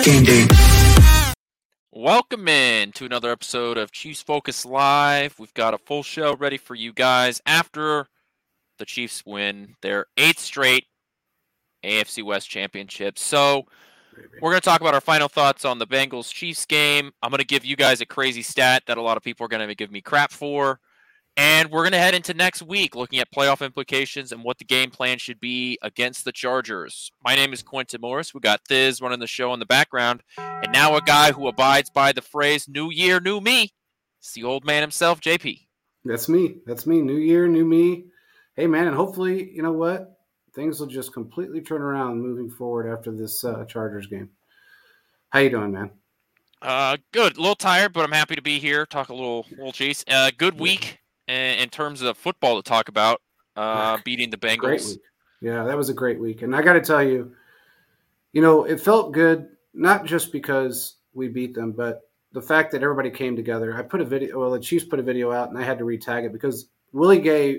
Game day. Welcome in to another episode of Chiefs Focus Live. We've got a full show ready for you guys after the Chiefs win their 8th straight AFC West championship. So we're going to talk about our final thoughts on the Bengals-Chiefs game. I'm going to give you guys a crazy stat that a lot of people are going to give me crap for. And we're going to head into next week looking at playoff implications and what the game plan should be against the Chargers. My name is Quentin Morris. We got Thiz running the show in the background. And now a guy who abides by the phrase, new year, new me. It's the old man himself, JP. That's me. New year, new me. Hey, man, and hopefully, you know what? Things will just completely turn around moving forward after this Chargers game. How you doing, man? Good. A little tired, but I'm happy to be here. Talk a little Chiefs. Good week in terms of football to talk about. Beating the Bengals. Great week. Yeah, that was a great week. And I got to tell you, it felt good, not just because we beat them, but the fact that everybody came together. I put a video, the Chiefs put a video out, and I had to retag it because Willie Gay,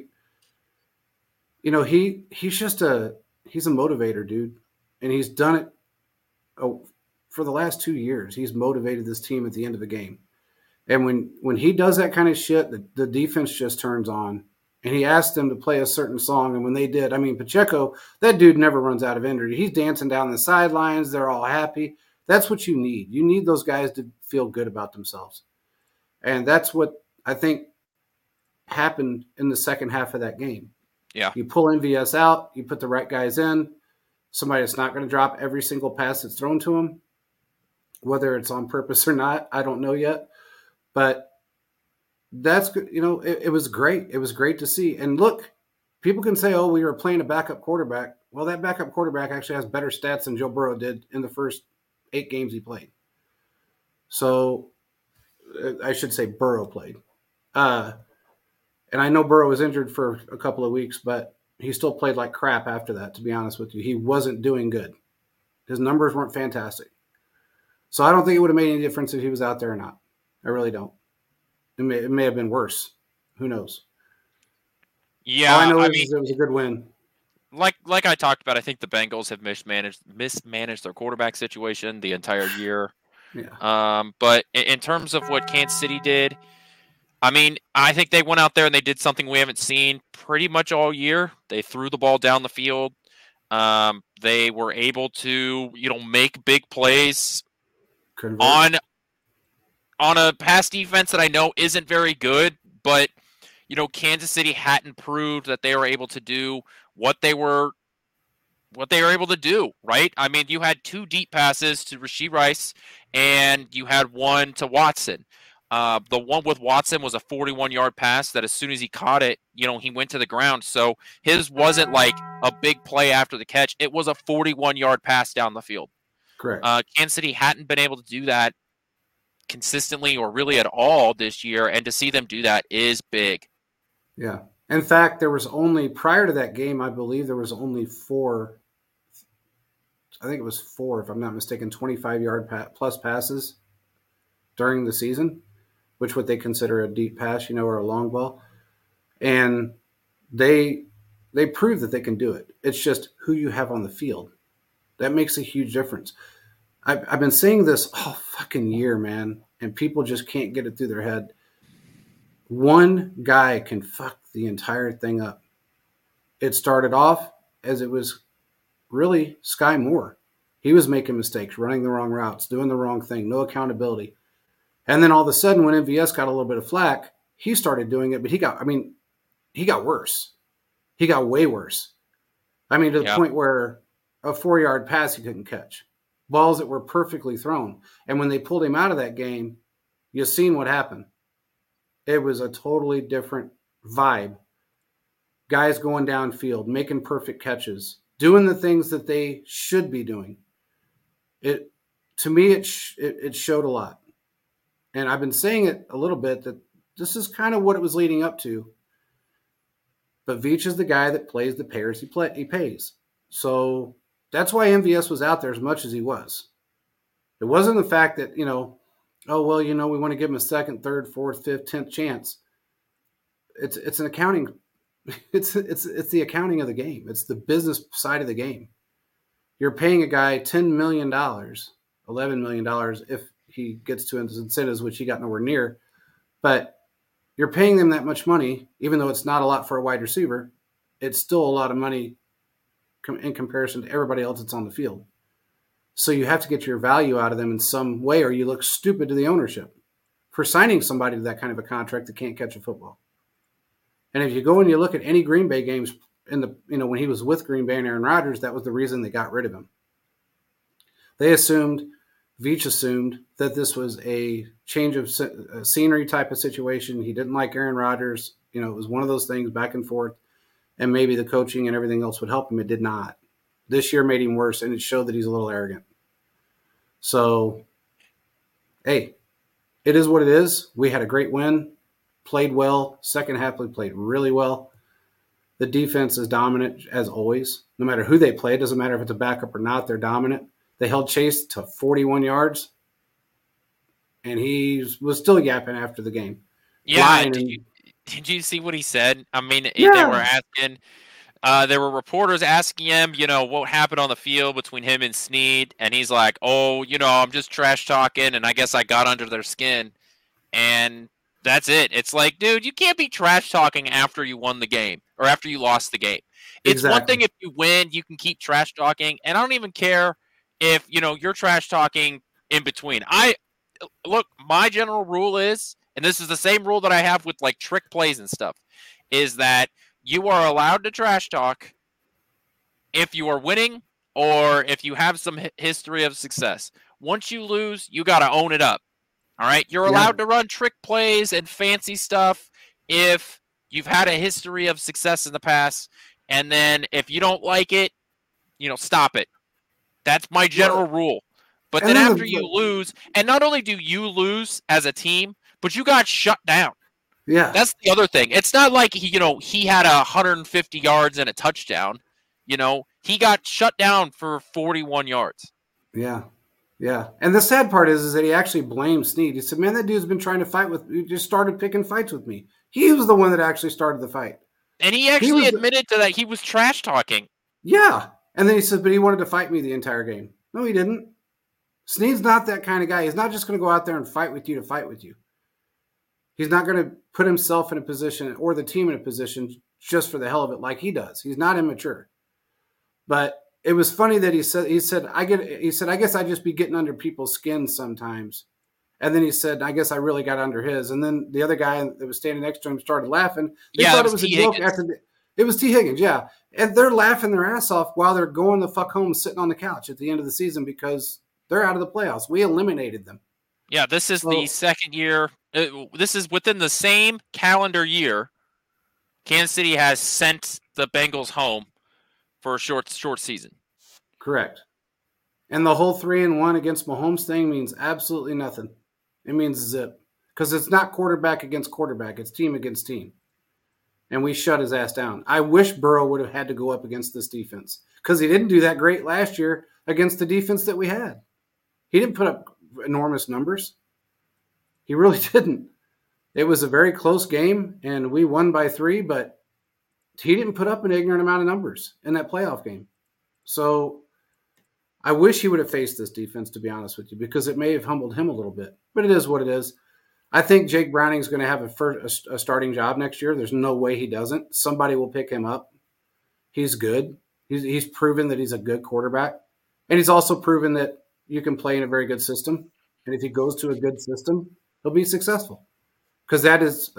he's a motivator, dude. And he's done it for the last 2 years. He's motivated this team at the end of the game. And when he does that kind of shit, the defense just turns on. And he asked them to play a certain song, and when they did, Pacheco, that dude never runs out of energy. He's dancing down the sidelines. They're all happy. That's what you need. You need those guys to feel good about themselves. And that's what I think happened in the second half of that game. Yeah. You pull MVS out, you put the right guys in, somebody that's not going to drop every single pass that's thrown to him, whether it's on purpose or not, I don't know yet. But that's good. It was great. It was great to see. And look, people can say, we were playing a backup quarterback. Well, that backup quarterback actually has better stats than Joe Burrow did in the first 8 games he played. So I should say Burrow played. And I know Burrow was injured for a couple of weeks, but he still played like crap after that, to be honest with you. He wasn't doing good. His numbers weren't fantastic. So I don't think it would have made any difference if he was out there or not. I really don't. It may have been worse. Who knows? Yeah, all I know is it was a good win. Like I talked about, I think the Bengals have mismanaged their quarterback situation the entire year. Yeah. But in terms of what Kansas City did, I think they went out there and they did something we haven't seen pretty much all year. They threw the ball down the field. They were able to, make big plays on a pass defense that I know isn't very good, but Kansas City hadn't proved that they were able to do what they were able to do, right? You had 2 deep passes to Rashee Rice and you had one to Watson. The one with Watson was a 41-yard pass that as soon as he caught it, he went to the ground. So his wasn't like a big play after the catch. It was a 41-yard pass down the field. Correct. Kansas City hadn't been able to do that consistently or really at all this year, and to see them do that is big. Yeah. In fact, there was only, prior to that game, I believe there was only 4, I think it was 4, if I'm not mistaken, 25-yard plus passes during the season, which what they consider a deep pass, or a long ball. And they prove that they can do it. It's just who you have on the field. That makes a huge difference. I've been saying this all fucking year, man, and people just can't get it through their head. One guy can fuck the entire thing up. It started off as it was really Sky Moore. He was making mistakes, running the wrong routes, doing the wrong thing, no accountability. And then all of a sudden, when MVS got a little bit of flack, he started doing it, but he got worse. He got way worse. To the point where a 4-yard pass he couldn't catch. Balls that were perfectly thrown. And when they pulled him out of that game, you've seen what happened. It was a totally different vibe. Guys going downfield, making perfect catches, doing the things that they should be doing. To me, it showed a lot. And I've been saying it a little bit that this is kind of what it was leading up to. But Veach is the guy that plays the payers he pays. So that's why MVS was out there as much as he was. It wasn't the fact that, we want to give him a 2nd, 3rd, 4th, 5th, 10th chance. It's an accounting. It's the accounting of the game. It's the business side of the game. You're paying a guy $10 million $11 million if he gets to his incentives, which he got nowhere near. But you're paying them that much money, even though it's not a lot for a wide receiver. It's still a lot of money in comparison to everybody else that's on the field. So you have to get your value out of them in some way, or you look stupid to the ownership for signing somebody to that kind of a contract that can't catch a football. And if you go and you look at any Green Bay games when he was with Green Bay and Aaron Rodgers, that was the reason they got rid of him. Veach assumed that this was a change of scenery type of situation. He didn't like Aaron Rodgers. It was one of those things back and forth, and maybe the coaching and everything else would help him. It did not. This year made him worse, and it showed that he's a little arrogant. So, hey, it is what it is. We had a great win, played well. Second half, we played really well. The defense is dominant, as always. No matter who they play, it doesn't matter if it's a backup or not, they're dominant. They held Chase to 41 yards, and he was still yapping after the game. Yeah, did you see what he said? I mean, They were asking there were reporters asking him, what happened on the field between him and Snead, and he's like, I'm just trash talking, and I guess I got under their skin, and that's it. It's like, dude, you can't be trash talking after you won the game or after you lost the game. It's one thing if you win, you can keep trash talking, and I don't even care if you're trash talking in between. My general rule is, and this is the same rule that I have with like trick plays and stuff, is that you are allowed to trash talk if you are winning or if you have some history of success. Once you lose, you got to own it up. All right? You're allowed to run trick plays and fancy stuff if you've had a history of success in the past. And then if you don't like it, stop it. That's my general rule. But then after you lose, and not only do you lose as a team, but you got shut down. Yeah. That's the other thing. It's not like he had 150 yards and a touchdown. He got shut down for 41 yards. Yeah. Yeah. And the sad part is that he actually blamed Snead. He said, man, that dude's been trying to fight with me. He just started picking fights with me. He was the one that actually started the fight. And he actually admitted to that. He was trash talking. Yeah. And then he said, but he wanted to fight me the entire game. No, he didn't. Snead's not that kind of guy. He's not just going to go out there and fight with you to fight with you. He's not going to put himself in a position or the team in a position just for the hell of it like he does. He's not immature. But it was funny that he said, I guess I just be getting under people's skin sometimes. And then he said, I guess I really got under his. And then the other guy that was standing next to him started laughing. They thought it was a joke it was T. Higgins, yeah. And they're laughing their ass off while they're going the fuck home sitting on the couch at the end of the season because they're out of the playoffs. We eliminated them. Yeah, this is the second year. This is within the same calendar year. Kansas City has sent the Bengals home for a short season. Correct. And the whole 3-1 against Mahomes thing means absolutely nothing. It means zip. Because it's not quarterback against quarterback. It's team against team. And we shut his ass down. I wish Burrow would have had to go up against this defense. Because he didn't do that great last year against the defense that we had. He didn't put up enormous numbers. He really didn't. It was a very close game, and we won by 3, but he didn't put up an ignorant amount of numbers in that playoff game. So I wish he would have faced this defense, to be honest with you, because it may have humbled him a little bit. But it is what it is. I think Jake Browning's going to have a starting job next year. There's no way he doesn't. Somebody will pick him up. He's good. He's proven that he's a good quarterback. And he's also proven that you can play in a very good system. And if he goes to a good system, he'll be successful. Because that is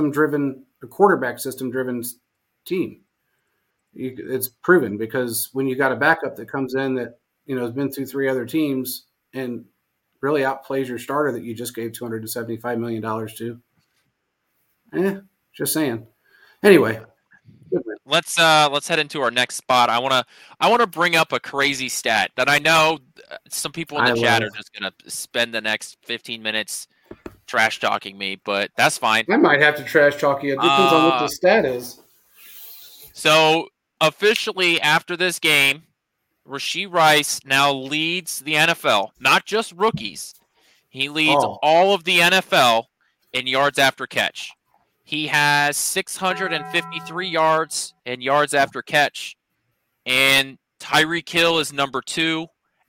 a quarterback system-driven team. It's proven because when you got a backup that comes in that has been through 3 other teams and really outplays your starter that you just gave $275 million to. Just saying. Anyway, let's head into our next spot. I want to bring up a crazy stat that I know some people in the chat are just going to spend the next 15 minutes trash talking me, but that's fine. I might have to trash talk you. It depends on what the stat is. So officially after this game, Rashee Rice now leads the NFL, not just rookies. He leads all of the NFL in yards after catch. He has 653 yards and yards after catch. And Tyreek Hill is number 2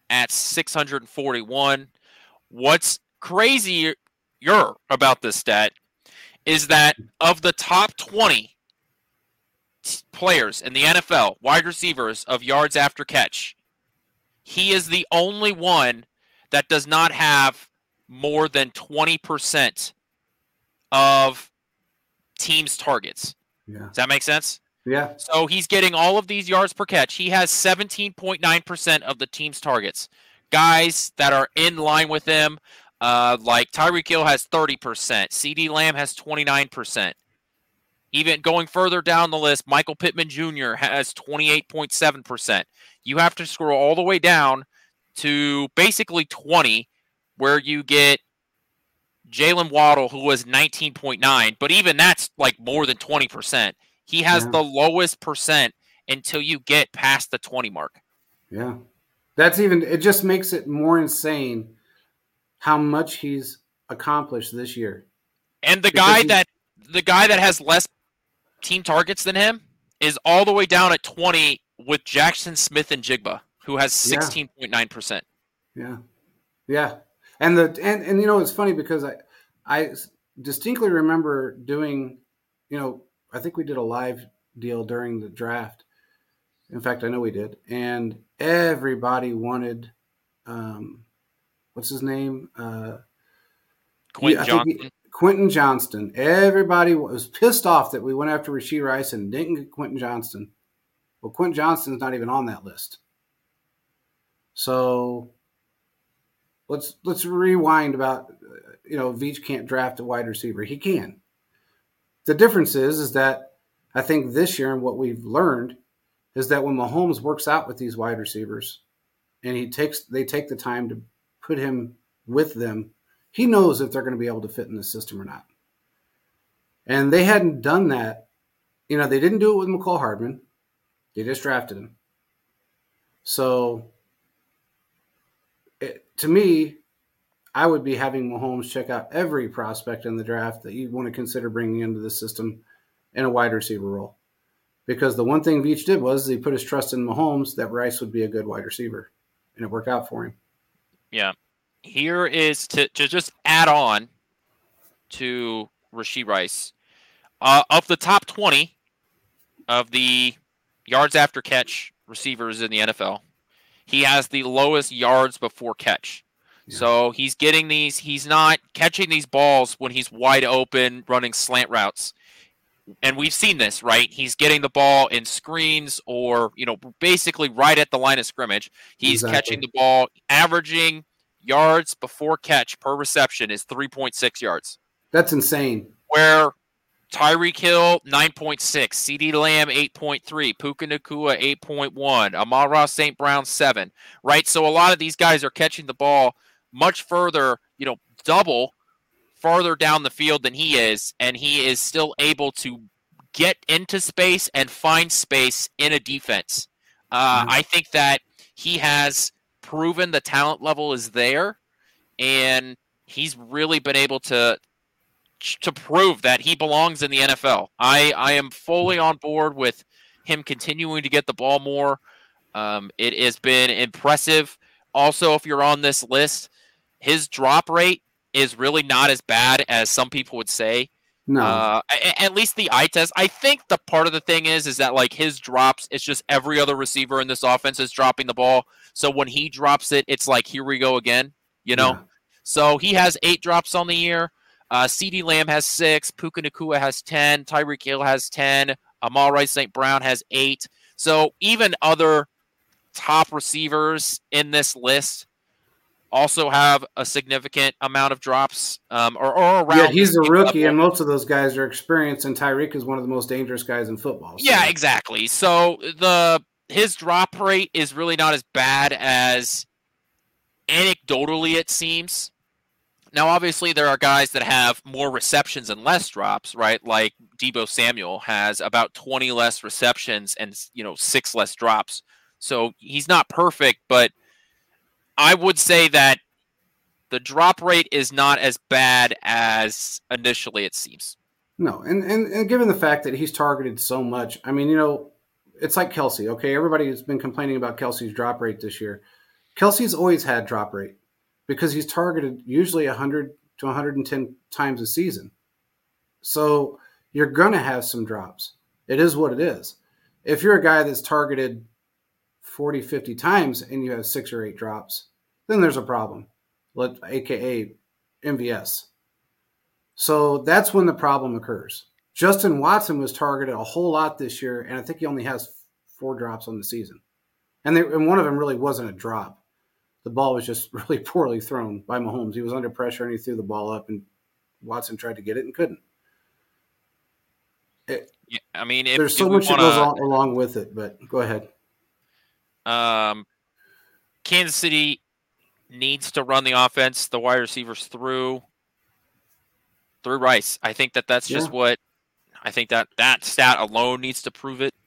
at 641. What's crazier about this stat is that of the top 20 players in the NFL, wide receivers of yards after catch, he is the only one that does not have more than 20% of teams' targets. Yeah. Does that make sense? Yeah. So he's getting all of these yards per catch. He has 17.9% of the team's targets. Guys that are in line with him, like Tyreek Hill has 30%. CeeDee Lamb has 29%. Even going further down the list, Michael Pittman Jr. has 28.7%. You have to scroll all the way down to basically 20, where you get Jalen Waddle, who was 19.9, but even that's like more than 20%. He has the lowest percent until you get past the 20 mark. Yeah. It just makes it more insane how much he's accomplished this year. And the guy that has less team targets than him is all the way down at 20 with Jackson Smith-Njigba, who has 16.9%. Yeah. Yeah. And you know, it's funny because I distinctly remember doing, you know, I think we did a live deal during the draft. In fact, I know we did. And everybody wanted, what's his name? Quentin Johnston. Quentin Johnston. Everybody was pissed off that we went after Rashee Rice and didn't get Quentin Johnston. Well, Quentin Johnston's not even on that list. So let's rewind about, you know, Veach can't draft a wide receiver. He can. The difference is that I think this year and what we've learned is that when Mahomes works out with these wide receivers and they take the time to put him with them, he knows if they're going to be able to fit in the system or not. And they hadn't done that. You know, they didn't do it with McCall Hardman. They just drafted him. So to me, I would be having Mahomes check out every prospect in the draft that you want to consider bringing into the system in a wide receiver role. Because the one thing Veach did was he put his trust in Mahomes that Rice would be a good wide receiver. And it worked out for him. Yeah. Here is to just add on to Rashee Rice. Of the top 20 of the yards after catch receivers in the NFL, he has the lowest yards before catch. Yeah. So he's getting he's not catching these balls when he's wide open running slant routes. And we've seen this, right? He's getting the ball in screens or, you know, basically right at the line of scrimmage. He's catching the ball, averaging yards before catch per reception is 3.6 yards. That's insane. Where Tyreek Hill, 9.6. CeeDee Lamb, 8.3. Puka Nacua, 8.1. Amon-Ra St. Brown, 7. Right? So a lot of these guys are catching the ball much further, you know, double farther down the field than he is, and he is still able to get into space and find space in a defense. I think that he has proven the talent level is there, and he's really been able to prove that he belongs in the NFL. I am fully on board with him continuing to get the ball more. It has been impressive. Also, if you're on this list, his drop rate is really not as bad as some people would say. No. At least the eye test. I think the part of the thing is that like his drops, it's just every other receiver in this offense is dropping the ball. So when he drops it, it's like, here we go again, you know? Yeah. So he has 8 drops on the year. CeeDee Lamb has 6. Puka Nacua has 10. Tyreek Hill has 10. Amon-Ra St. Brown has 8. So even other top receivers in this list also have a significant amount of drops or around. Yeah, he's a rookie, level. And most of those guys are experienced, and Tyreek is one of the most dangerous guys in football. So. Yeah, exactly. So his drop rate is really not as bad as anecdotally it seems. Now, obviously, there are guys that have more receptions and less drops, right? Like Deebo Samuel has about 20 less receptions and 6 less drops. So he's not perfect, but I would say that the drop rate is not as bad as initially it seems. No, and given the fact that he's targeted so much, I mean, it's like Kelce. Okay, everybody has been complaining about Kelce's drop rate this year. Kelsey's always had drop rate because he's targeted usually 100 to 110 times a season. So you're going to have some drops. It is what it is. If you're a guy that's targeted 40, 50 times and you have 6 or 8 drops, then there's a problem, aka MVS. So that's when the problem occurs. Justin Watson was targeted a whole lot this year, and I think he only has 4 drops on the season. And one of them really wasn't a drop. The ball was just really poorly thrown by Mahomes. He was under pressure, and he threw the ball up, and Watson tried to get it and couldn't. I mean, there's so much that goes along with it, but go ahead. Kansas City needs to run the offense, the wide receivers through Rice. I think that's just what I think that stat alone needs to prove it.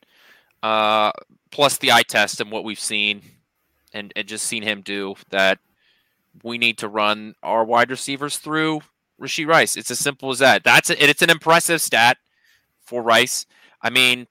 Plus the eye test and what we've seen and just seen him do, that we need to run our wide receivers through Rashee Rice. It's as simple as that. It's an impressive stat for Rice. I mean,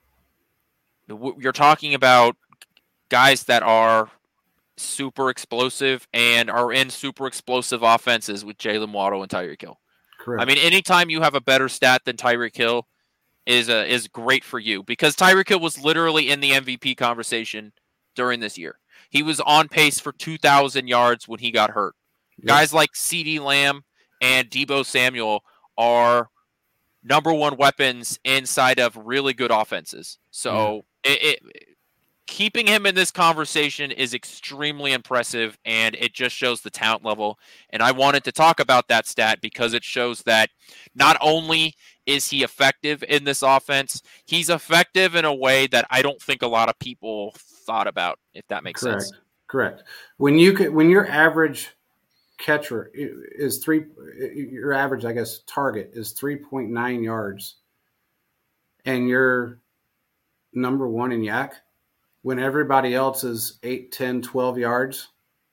you're talking about guys that are super explosive and are in super explosive offenses with Jalen Waddle and Tyreek Hill. Correct. I mean, anytime you have a better stat than Tyreek Hill is great for you, because Tyreek Hill was literally in the MVP conversation during this year. He was on pace for 2,000 yards when he got hurt. Yep. Guys like CeeDee Lamb and Deebo Samuel are number one weapons inside of really good offenses. So keeping him in this conversation is extremely impressive, and it just shows the talent level. And I wanted to talk about that stat because it shows that not only is he effective in this offense, he's effective in a way that I don't think a lot of people thought about, if that makes sense. Correct. When your average catcher is your average, I guess, target is 3.9 yards, and you're number one in yak, when everybody else is 8, 10, 12 yards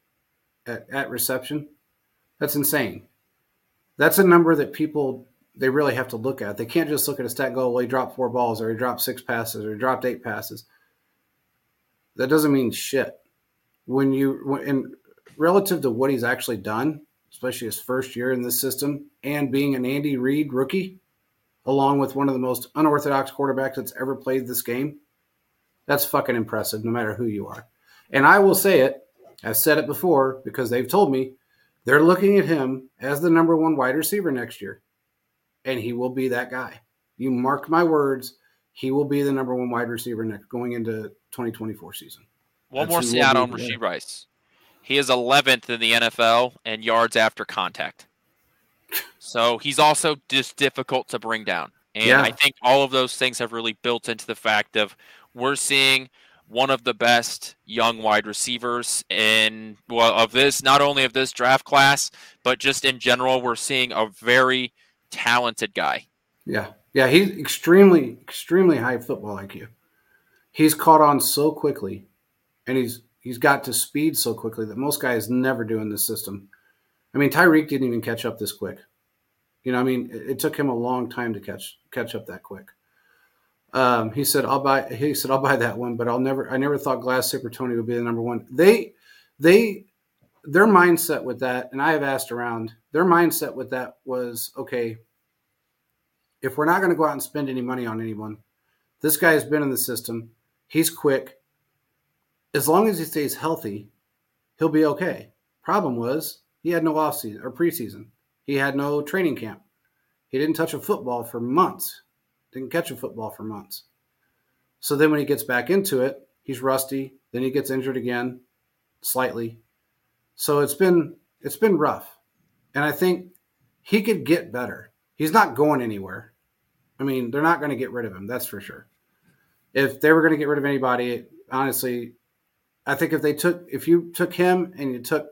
at reception, that's insane. That's a number that people, they really have to look at. They can't just look at a stat and go, well, he dropped 4 balls, or he dropped 6 passes, or he dropped 8 passes. That doesn't mean shit. In relative to what he's actually done, especially his first year in this system, and being an Andy Reid rookie, along with one of the most unorthodox quarterbacks that's ever played this game, that's fucking impressive, no matter who you are. And I will say it, I've said it before, because they've told me they're looking at him as the number one wide receiver next year. And he will be that guy. You mark my words, he will be the number one wide receiver going into 2024 season. One more stat on Rashee Rice. He is 11th in the NFL in yards after contact. So he's also just difficult to bring down. And I think all of those things have really built into the fact of we're seeing one of the best young wide receivers not only of this draft class, but just in general, we're seeing a very talented guy. Yeah, he's extremely, extremely high football IQ. He's caught on so quickly, and he's got to speed so quickly that most guys never do in this system. I mean, Tyreek didn't even catch up this quick. You know, I mean, it took him a long time to catch up that quick. He said, I'll buy that one, but I never thought Glass Zipper Tony would be the number one. Their mindset with that, and I have asked around, their mindset with that was, okay, if we're not going to go out and spend any money on anyone, this guy has been in the system. He's quick. As long as he stays healthy, he'll be okay. Problem was, he had no offseason or preseason. He had no training camp. He didn't touch a football for months. Didn't catch a football for months. So then when he gets back into it, he's rusty. Then he gets injured again, slightly. So it's been rough. And I think he could get better. He's not going anywhere. I mean, they're not going to get rid of him. That's for sure. If they were going to get rid of anybody, honestly, I think if you took him and you took,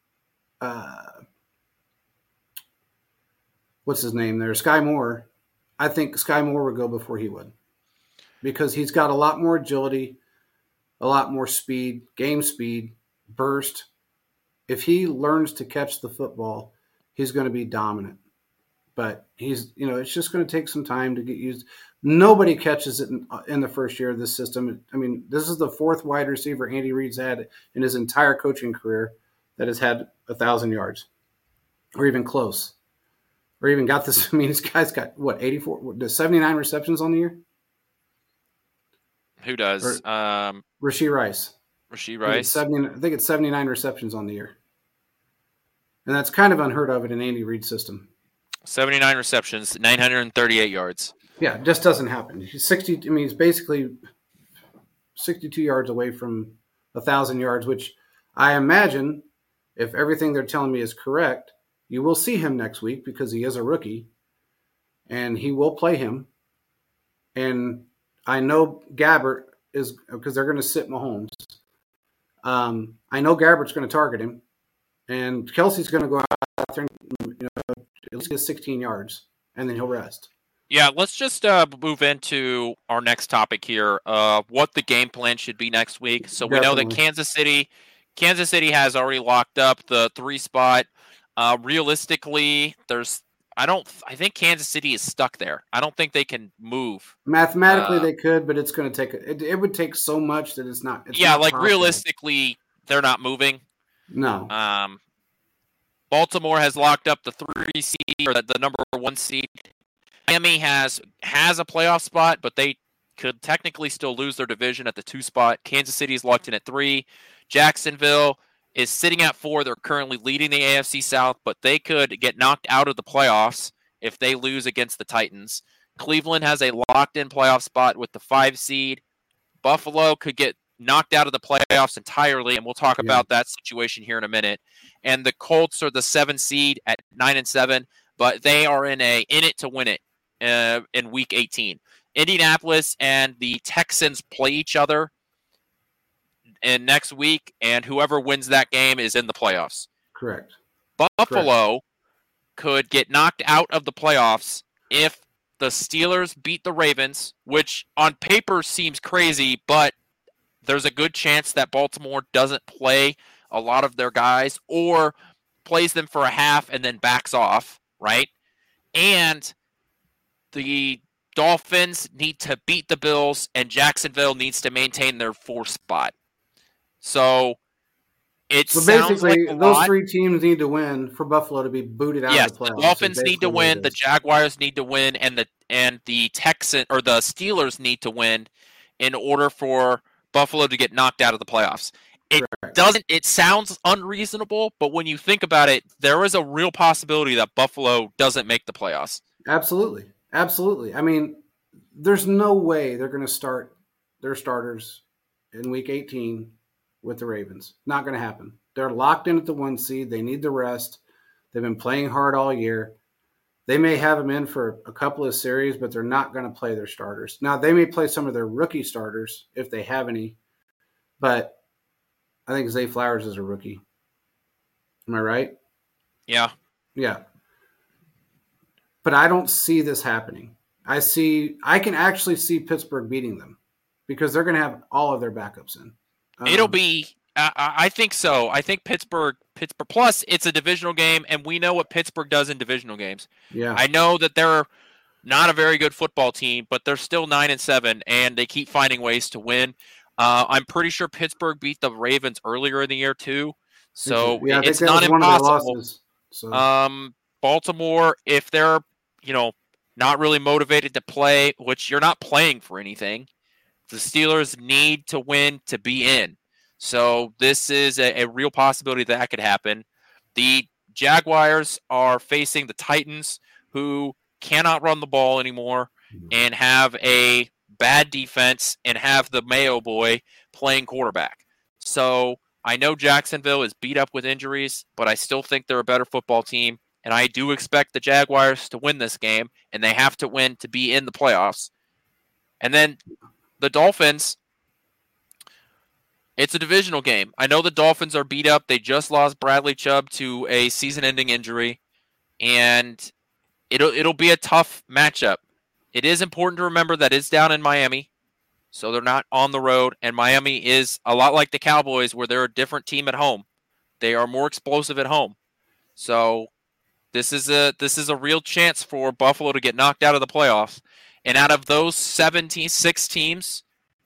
what's his name there, Sky Moore, I think Sky Moore would go before he would, because he's got a lot more agility, a lot more speed, game speed, burst. If he learns to catch the football, he's going to be dominant. but he's, it's just going to take some time to get used. Nobody catches it in the first year of this system. I mean, this is the fourth wide receiver Andy Reid's had in his entire coaching career that has had 1,000 yards or even close or even got this. I mean, this guy's got 84, 79 receptions on the year. Who does? Rashee Rice. Rashee Rice. I think it's 79 receptions on the year. And that's kind of unheard of in an Andy Reid system. 79 receptions, 938 yards. Yeah, it just doesn't happen. He's he's basically 62 yards away from 1,000 yards, which I imagine, if everything they're telling me is correct, you will see him next week because he is a rookie, and he will play him. And I know Gabbert is, because they're going to sit Mahomes. I know Gabbert's going to target him, and Kelsey's going to go out there and at least get 16 yards, and then he'll rest. Yeah, let's just move into our next topic here. What the game plan should be next week. So we know that Kansas City has already locked up the 3 spot. Realistically, I think Kansas City is stuck there. I don't think they can move. Mathematically, they could, but it's going to take it would take so much that it's not. Realistically, they're not moving. No. Baltimore has locked up the 3 seed or the number 1 seed. Miami has a playoff spot, but they could technically still lose their division at the 2 spot. Kansas City is locked in at 3. Jacksonville is sitting at 4. They're currently leading the AFC South, but they could get knocked out of the playoffs if they lose against the Titans. Cleveland has a locked-in playoff spot with the 5 seed. Buffalo could get knocked out of the playoffs entirely, and we'll talk about that situation here in a minute. And the Colts are the 7 seed at 9-7, but they are in it to win it in Week 18. Indianapolis and the Texans play each other in next week, and whoever wins that game is in the playoffs. Correct. Buffalo could get knocked out of the playoffs if the Steelers beat the Ravens, which on paper seems crazy, but there's a good chance that Baltimore doesn't play a lot of their guys or plays them for a half and then backs off, right? And the Dolphins need to beat the Bills, and Jacksonville needs to maintain their 4th spot. So basically, those 3 teams need to win for Buffalo to be booted out of the playoffs. The Dolphins need to win, the Jaguars need to win, and the Steelers need to win in order for Buffalo to get knocked out of the playoffs. It sounds unreasonable, but when you think about it, there is a real possibility that Buffalo doesn't make the playoffs. Absolutely. Absolutely. I mean, there's no way they're going to start their starters in Week 18 with the Ravens. Not going to happen. They're locked in at the 1 seed. They need the rest. They've been playing hard all year. They may have them in for a couple of series, but they're not going to play their starters. Now, they may play some of their rookie starters if they have any, but I think Zay Flowers is a rookie. Am I right? Yeah. Yeah. But I don't see this happening. I can actually see Pittsburgh beating them because they're going to have all of their backups in. It'll be, I think so. I think Pittsburgh, plus it's a divisional game, and we know what Pittsburgh does in divisional games. Yeah. I know that they're not a very good football team, but they're still 9-7, and they keep finding ways to win. I'm pretty sure Pittsburgh beat the Ravens earlier in the year too, so it's not impossible. Baltimore, if they're not really motivated to play, which you're not playing for anything, the Steelers need to win to be in. So this is a real possibility that could happen. The Jaguars are facing the Titans, who cannot run the ball anymore and have a bad defense and have the Mayo boy playing quarterback. So I know Jacksonville is beat up with injuries, but I still think they're a better football team. And I do expect the Jaguars to win this game, and they have to win to be in the playoffs. And then the Dolphins, it's a divisional game. I know the Dolphins are beat up. They just lost Bradley Chubb to a season-ending injury, and it'll be a tough matchup. It is important to remember that it's down in Miami, so they're not on the road, and Miami is a lot like the Cowboys, where they're a different team at home. They are more explosive at home. So This is a real chance for Buffalo to get knocked out of the playoffs. And out of those 6 teams,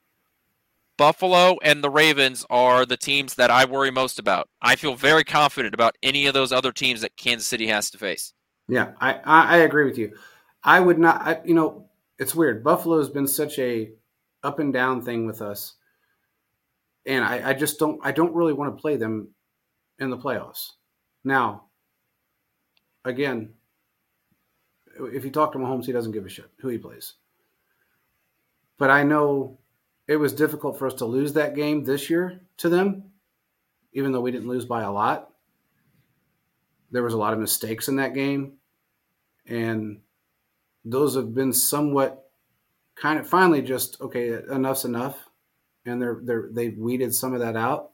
Buffalo and the Ravens are the teams that I worry most about. I feel very confident about any of those other teams that Kansas City has to face. Yeah, I agree with you. I would not. It's weird. Buffalo has been such a up and down thing with us, and I just don't. I don't really want to play them in the playoffs. Now, again, if you talk to Mahomes, he doesn't give a shit who he plays. But I know it was difficult for us to lose that game this year to them, even though we didn't lose by a lot. There was a lot of mistakes in that game, and those have been somewhat kind of finally just, okay, enough's enough, and they've weeded some of that out.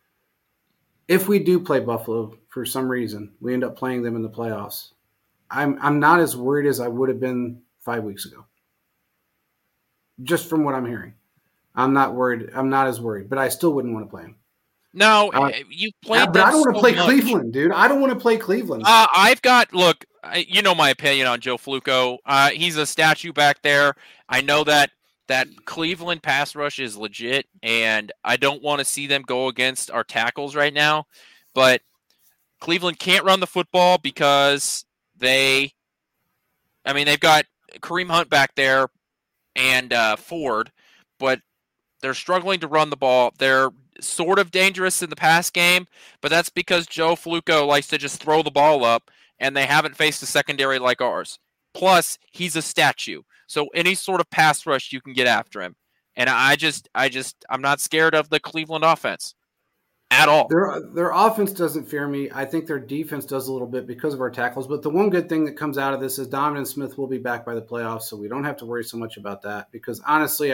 If we do play Buffalo for some reason, we end up playing them in the playoffs, I'm not as worried as I would have been 5 weeks ago. Just from what I'm hearing, I'm not worried. I'm not as worried, but I still wouldn't want to play them. No, you played. But I don't want to play Cleveland, dude. I don't want to play Cleveland. You know my opinion on Joe Flacco. He's a statue back there. I know that Cleveland pass rush is legit, and I don't want to see them go against our tackles right now. But Cleveland can't run the football because they've got Kareem Hunt back there and Ford, but they're struggling to run the ball. They're sort of dangerous in the pass game, but that's because Joe Flacco likes to just throw the ball up, and they haven't faced a secondary like ours. Plus, he's a statue, so any sort of pass rush you can get after him. And I'm not scared of the Cleveland offense at all. Their offense doesn't fear me. I think their defense does a little bit because of our tackles. But the one good thing that comes out of this is Donovan Smith will be back by the playoffs, so we don't have to worry so much about that. Because honestly,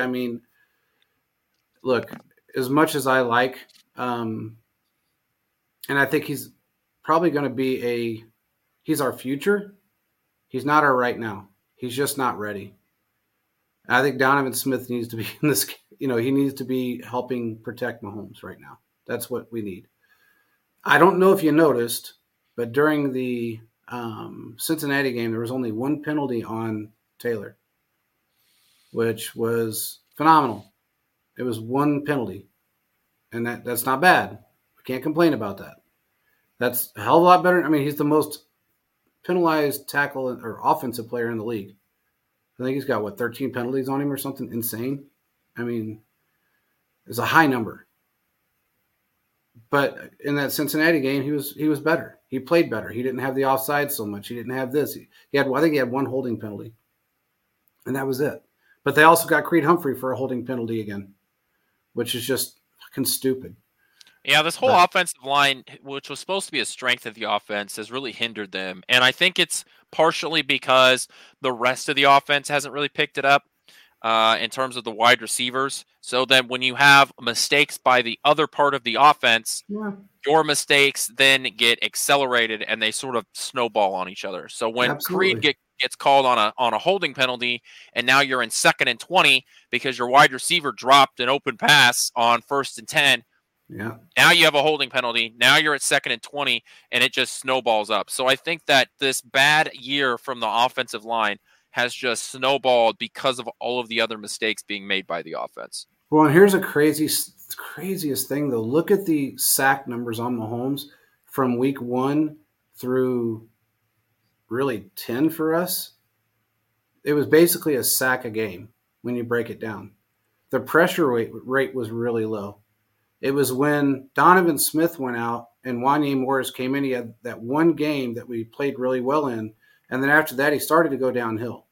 look, as much as I like, and I think he's probably going to be he's our future. He's not our right now. He's just not ready. I think Donovan Smith needs to be in this. He needs to be helping protect Mahomes right now. That's what we need. I don't know if you noticed, but during the Cincinnati game, there was only one penalty on Taylor, which was phenomenal. It was one penalty, and that's not bad. We can't complain about that. That's a hell of a lot better. He's the most penalized tackle or offensive player in the league. I think he's got, 13 penalties on him or something insane. It's a high number. But in that Cincinnati game, he was better. He played better. He didn't have the offside so much. He didn't have this. I think he had one holding penalty, and that was it. But they also got Creed Humphrey for a holding penalty again, which is just fucking stupid. Yeah, this whole offensive line, which was supposed to be a strength of the offense, has really hindered them. And I think it's partially because the rest of the offense hasn't really picked it up in terms of the wide receivers. So that when you have mistakes by the other part of the offense, your mistakes then get accelerated and they sort of snowball on each other. So when Creed gets called on a holding penalty, and now you're in 2nd and 20 because your wide receiver dropped an open pass on 1st and 10. Yeah. Now you have a holding penalty. Now you're at 2nd and 20, and it just snowballs up. So I think that this bad year from the offensive line has just snowballed because of all of the other mistakes being made by the offense. Well, and here's the craziest thing, though. Look at the sack numbers on Mahomes from week 1 through really 10 for us. It was basically a sack a game when you break it down. The pressure rate was really low. It was when Donovan Smith went out and Wanya Morris came in. He had that one game that we played really well in, and then after that he started to go downhill.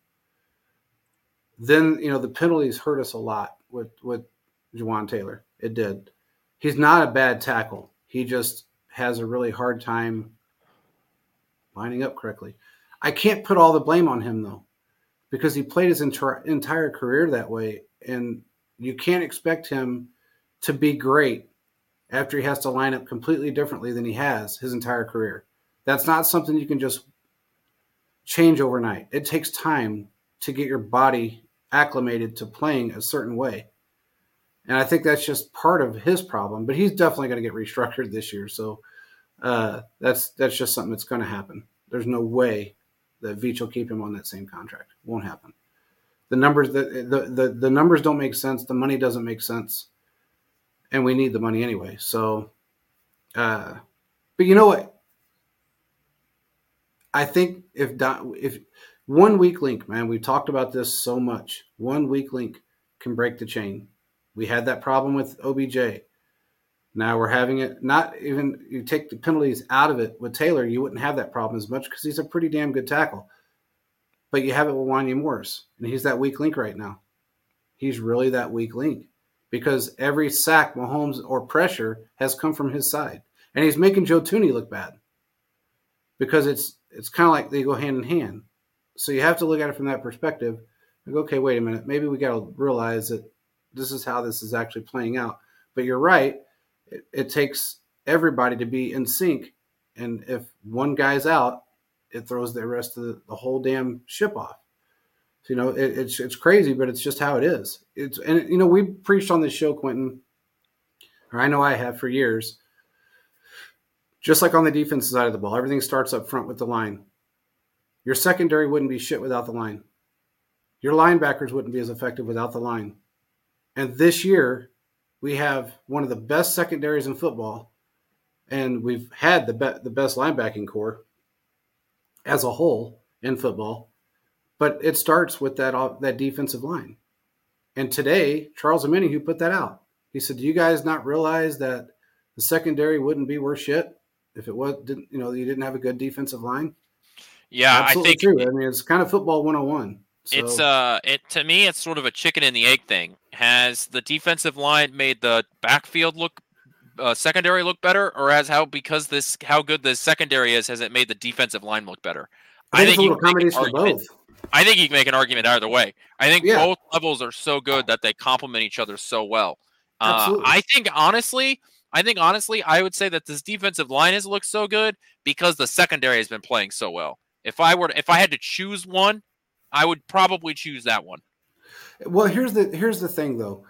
Then, the penalties hurt us a lot with Jawaan Taylor. It did. He's not a bad tackle. He just has a really hard time lining up correctly. I can't put all the blame on him, though, because he played his entire career that way, and you can't expect him to be great after he has to line up completely differently than he has his entire career. That's not something you can just change overnight. It takes time to get your body acclimated to playing a certain way. And I think that's just part of his problem, but he's definitely going to get restructured this year. So that's just something that's going to happen. There's no way that Veach will keep him on that same contract. Won't happen. The numbers the numbers don't make sense. The money doesn't make sense, and we need the money anyway. So, but you know what? I think if one weak link, man, we've talked about this so much. One weak link can break the chain. We had that problem with OBJ. Now we're having it. Not even you take the penalties out of it with Taylor, you wouldn't have that problem as much because he's a pretty damn good tackle. But you have it with Wanya Morris, and he's that weak link right now. He's really that weak link because every sack, Mahomes, or pressure has come from his side. And he's making Joe Thuney look bad because it's kind of like they go hand in hand. So you have to look at it from that perspective. Like, okay, wait a minute. Maybe we got to realize that this is how this is actually playing out. But you're right. It takes everybody to be in sync. And if one guy's out, it throws the rest of the whole damn ship off. So, it's crazy, but it's just how it is. We preached on this show, Quentin, or I know I have for years, just like on the defensive side of the ball, everything starts up front with the line. Your secondary wouldn't be shit without the line. Your linebackers wouldn't be as effective without the line. And this year, we have one of the best secondaries in football, and we've had the best linebacking core as a whole in football. But it starts with that defensive line. And today, Charles Omenihu put that out. He said, "Do you guys not realize that the secondary wouldn't be worth shit if it you didn't have a good defensive line?" Yeah, absolutely true. I mean, it's kind of football 101. So. To me, it's sort of a chicken and the egg thing. Has the defensive line made the backfield secondary look better, or how good the secondary is, has it made the defensive line look better? I think it's a little combination of both. I think you can make an argument either way. I think both levels are so good that they complement each other so well. I think honestly, I would say that this defensive line has looked so good because the secondary has been playing so well. If I had to choose one, I would probably choose that one. Well, here's the thing though.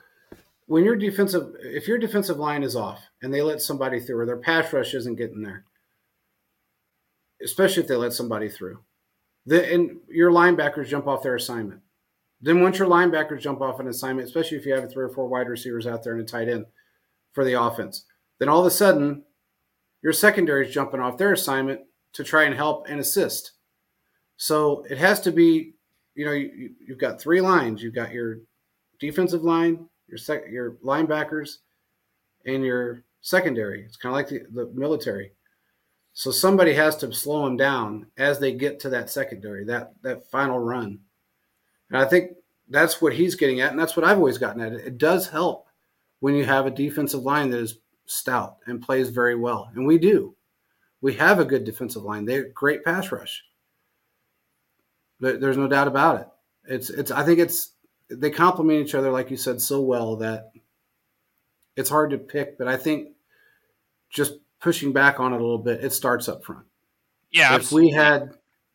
If your defensive line is off and they let somebody through, or their pass rush isn't getting there, especially if they let somebody through, and your linebackers jump off their assignment. Then once your linebackers jump off an assignment, especially if you have 3 or 4 wide receivers out there and a tight end for the offense, then all of a sudden your secondary is jumping off their assignment to try and help and assist. So it has to be, you've got 3 lines. You've got your defensive line, your linebackers, and your secondary. It's kind of like the military. So somebody has to slow them down as they get to that secondary, that final run. And I think that's what he's getting at, and that's what I've always gotten at. It does help when you have a defensive line that is stout and plays very well. And we do. We have a good defensive line. They're great pass rush. There's no doubt about it. I think they complement each other, like you said, so well that it's hard to pick. But I think just pushing back on it a little bit, it starts up front. Yeah, if we had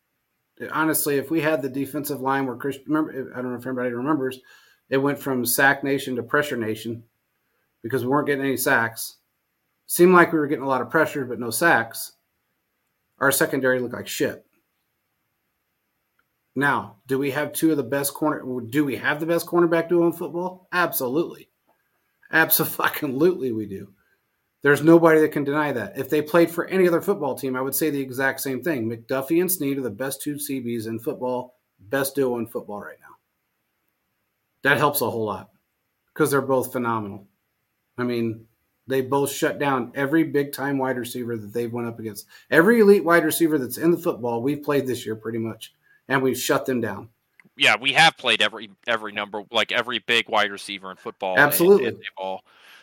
the defensive line where remember, I don't know if everybody remembers, it went from sack nation to pressure nation because we weren't getting any sacks. Seemed like we were getting a lot of pressure, but no sacks. Our secondary looked like shit. Now, do we have the best cornerback duo in football? Absolutely. Absolutely we do. There's nobody that can deny that. If they played for any other football team, I would say the exact same thing. McDuffie and Snead are the best 2 CBs in football, best duo in football right now. That helps a whole lot because they're both phenomenal. I mean, they both shut down every big-time wide receiver that they've went up against. Every elite wide receiver that's in the football we've played this year pretty much, and we've shut them down. Yeah, we have played every number, like every big wide receiver in football. Absolutely. In all.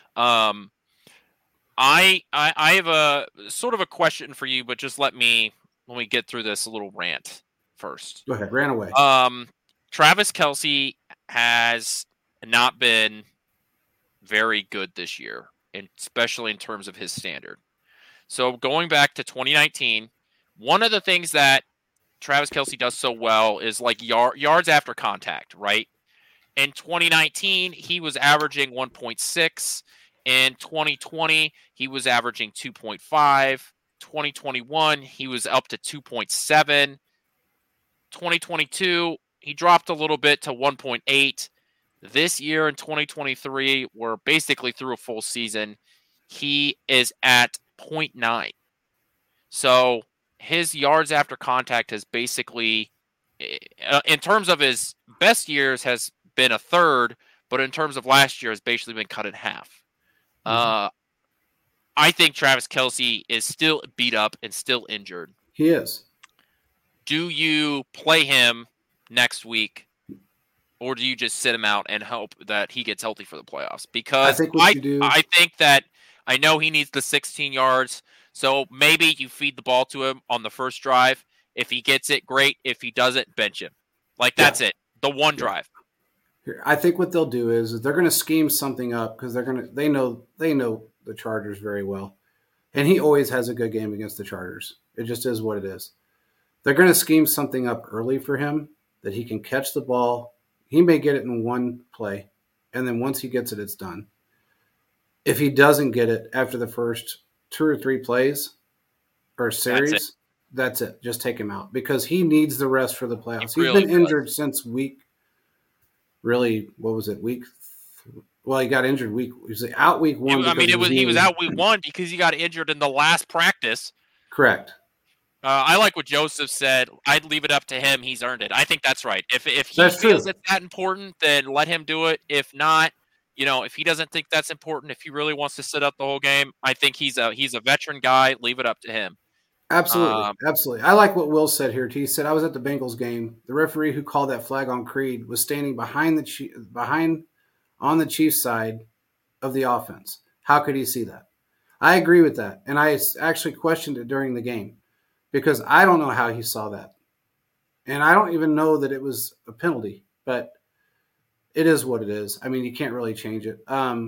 I have a sort of a question for you, but just let me get through this little rant first. Go ahead, ran away. Travis Kelce has not been very good this year, and especially in terms of his standard. So going back to 2019, one of the things that Travis Kelce does so well is like yards after contact, right? In 2019, he was averaging 1.6. In 2020, he was averaging 2.5. 2021, he was up to 2.7. 2022, he dropped a little bit to 1.8. This year in 2023, we're basically through a full season. He is at 0.9. So his yards after contact has basically, in terms of his best years, has been a third, but in terms of last year, has basically been cut in half. I think Travis Kelce is still beat up and still injured. He is. Do you play him next week, or do you just sit him out and hope that he gets healthy for the playoffs? Because I think that I know he needs the 16 yards, so maybe you feed the ball to him on the first drive. If he gets it, great. If he doesn't, bench him. Like, that's it. The one drive. I think what they'll do is they're going to scheme something up because they know the Chargers very well, and he always has a good game against the Chargers. It just is what it is. They're going to scheme something up early for him that he can catch the ball. He may get it in one play, and then once he gets it, it's done. If he doesn't get it after the first 2 or 3 plays or series, that's it. Just take him out because he needs the rest for the playoffs. He's been injured since week. Really, what was it? Well, he got injured week. He was out week 1. He was out week 1 because he got injured in the last practice. Correct. I like what Joseph said. I'd leave it up to him. He's earned it. I think that's right. If he feels it's that important, then let him do it. If not, if he doesn't think that's important, if he really wants to sit up the whole game, I think he's a veteran guy. Leave it up to him. Absolutely. Absolutely. I like what Will said here. He said, I was at the Bengals game. The referee who called that flag on Creed was standing behind on the Chiefs side of the offense. How could he see that? I agree with that. And I actually questioned it during the game because I don't know how he saw that. And I don't even know that it was a penalty, but it is what it is. I mean, you can't really change it. I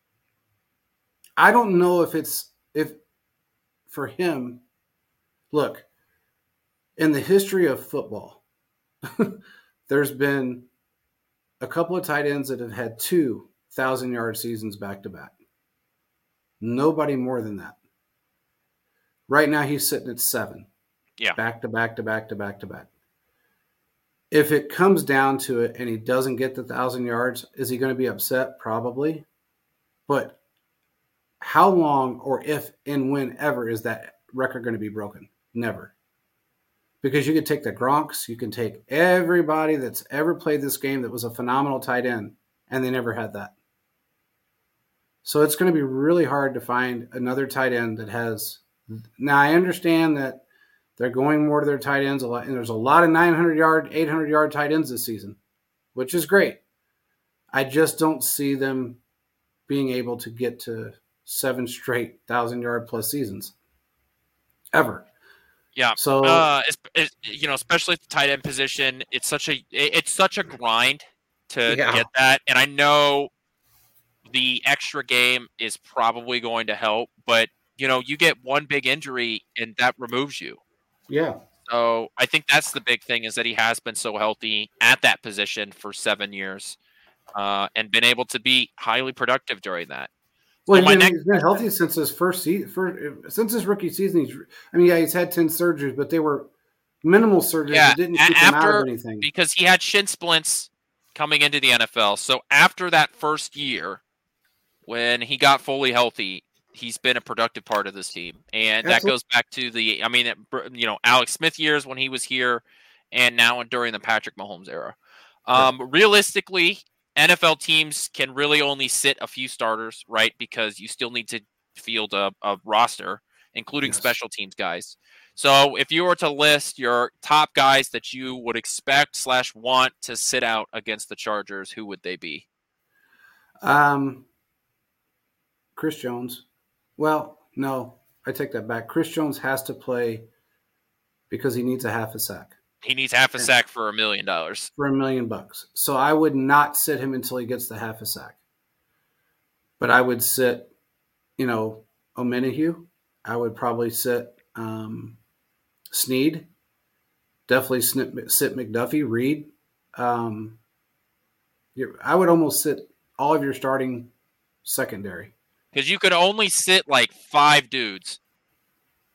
don't know if for him, look, in the history of football, there's been a couple of tight ends that have had 2,000-yard seasons back-to-back. Nobody more than that. Right now, he's sitting at 7. Yeah. Back-to-back. If it comes down to it and he doesn't get the 1,000 yards, is he going to be upset? Probably. But how long or if and whenever is that record going to be broken? Never. Because you could take the Gronks, you can take everybody that's ever played this game that was a phenomenal tight end, and they never had that. So it's going to be really hard to find another tight end that has. Now, I understand that they're going more to their tight ends a lot, and there's a lot of 900-yard, 800-yard tight ends this season, which is great. I just don't see them being able to get to 7 straight 1,000-yard plus seasons ever. Yeah. So, especially at the tight end position, it's such a grind to get that. And I know the extra game is probably going to help, but you get one big injury and that removes you. Yeah. So I think that's the big thing is that he has been so healthy at that position for 7 years, and been able to be highly productive during that. Well, he's been healthy since his since his rookie season. He's had 10 surgeries, but they were minimal surgeries that didn't keep him out of anything. Because he had shin splints coming into the NFL. So after that first year, when he got fully healthy, he's been a productive part of this team. And that goes back to Alex Smith years when he was here, and now during the Patrick Mahomes era. Realistically, NFL teams can really only sit a few starters, right? Because you still need to field a roster, including special teams guys. So if you were to list your top guys that you would expect / want to sit out against the Chargers, who would they be? Chris Jones. Well, no, I take that back. Chris Jones has to play because he needs a half a sack. He needs half a sack for $1 million. For $1 million. So I would not sit him until he gets the half a sack. But I would sit, Omenihu. I would probably sit Snead. Definitely sit McDuffie, Reed. I would almost sit all of your starting secondary. Because you could only sit like 5 dudes.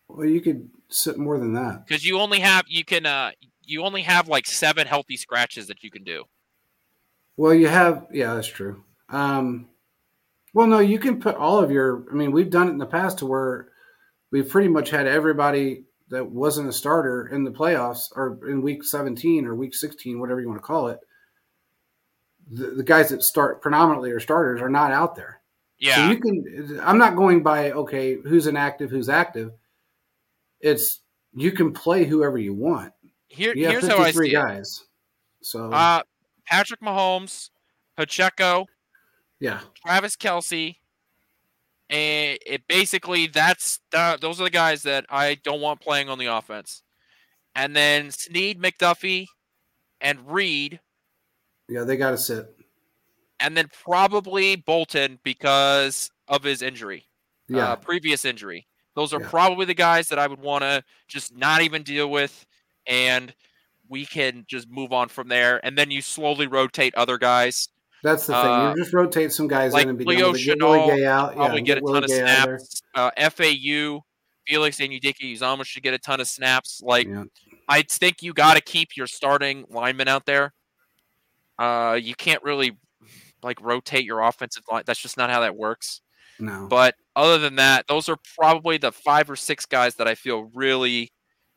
Well, you could sit more than that. Because you only have like 7 healthy scratches that you can do. Well, yeah, that's true. Well, no, you can put all of your. I mean, we've done it in the past to where we've pretty much had everybody that wasn't a starter in the playoffs or in week 17 or week 16, whatever you want to call it. The guys that start predominantly are starters are not out there. So Yeah. you can. I'm not going by okay, who's inactive, who's active. It's you can play whoever you want. You have Here's how I 53 see it. guys. So Patrick Mahomes, Pacheco, yeah, Travis Kelsey, and it basically those are the guys that I don't want playing on the offense. And then Snead, McDuffie, and Reed, yeah, they got to sit. and then probably Bolton because of his injury, Yeah, previous injury. Those are yeah. probably the guys that I would want to just not even deal with, and we can just move on from there. And then you slowly rotate other guys. That's the thing. Uh, You just rotate some guys in like and be done Leo with it. Get Willie Chenault Gay should out. Yeah, probably and get get a ton Willie of Gay out of there. snaps. FAU, Felix Anudike-Uzomah should get a ton of snaps. Like, Yeah. I think you got to keep your starting linemen out there. You can't really like rotate your offensive line. That's just not how that works. No. But other than that, those are probably the 5 or 6 guys that I feel really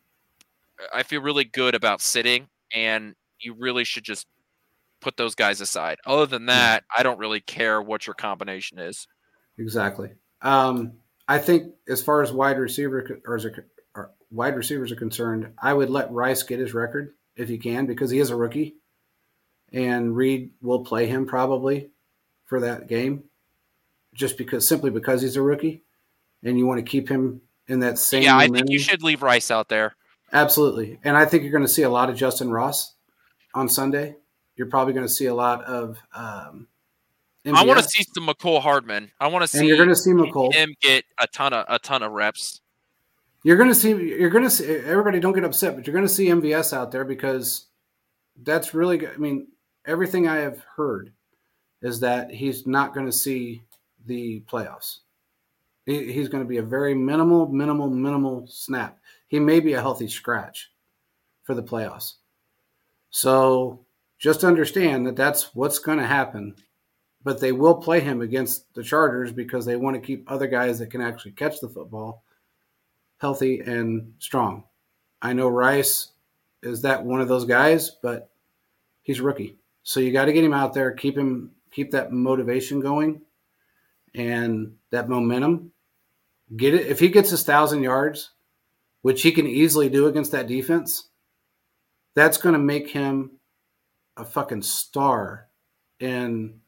good about sitting, and you really should just put those guys aside. Other than that, I don't really care what your combination is. Exactly. I think as far as wide receivers are concerned, I would let Rice get his record if he can because he is a rookie, and Reed will play him probably for that game, just simply because he's a rookie, and you want to keep him in that same. Yeah, momentum. I think you should leave Rice out there. Absolutely, and I think you're going to see a lot of Justin Ross on Sunday. You're probably going to see a lot of. I want to see some McCole Hardman. I want to see. And you're going to see McCole. Him get a ton of reps. You're going to see. Everybody don't get upset, but you're going to see MVS out there because that's really good. I mean, everything I have heard is that he's not going to see the playoffs. He's going to be a very minimal snap. He may be a healthy scratch for the playoffs. So just understand that that's what's going to happen. But they will play him against the Chargers because they want to keep other guys that can actually catch the football healthy and strong. I know Rice is that one of those guys, but he's a rookie. So you got to get him out there, keep that motivation going and that momentum. Get it. If he gets his 1,000 yards, which he can easily do against that defense, that's going to make him a fucking star in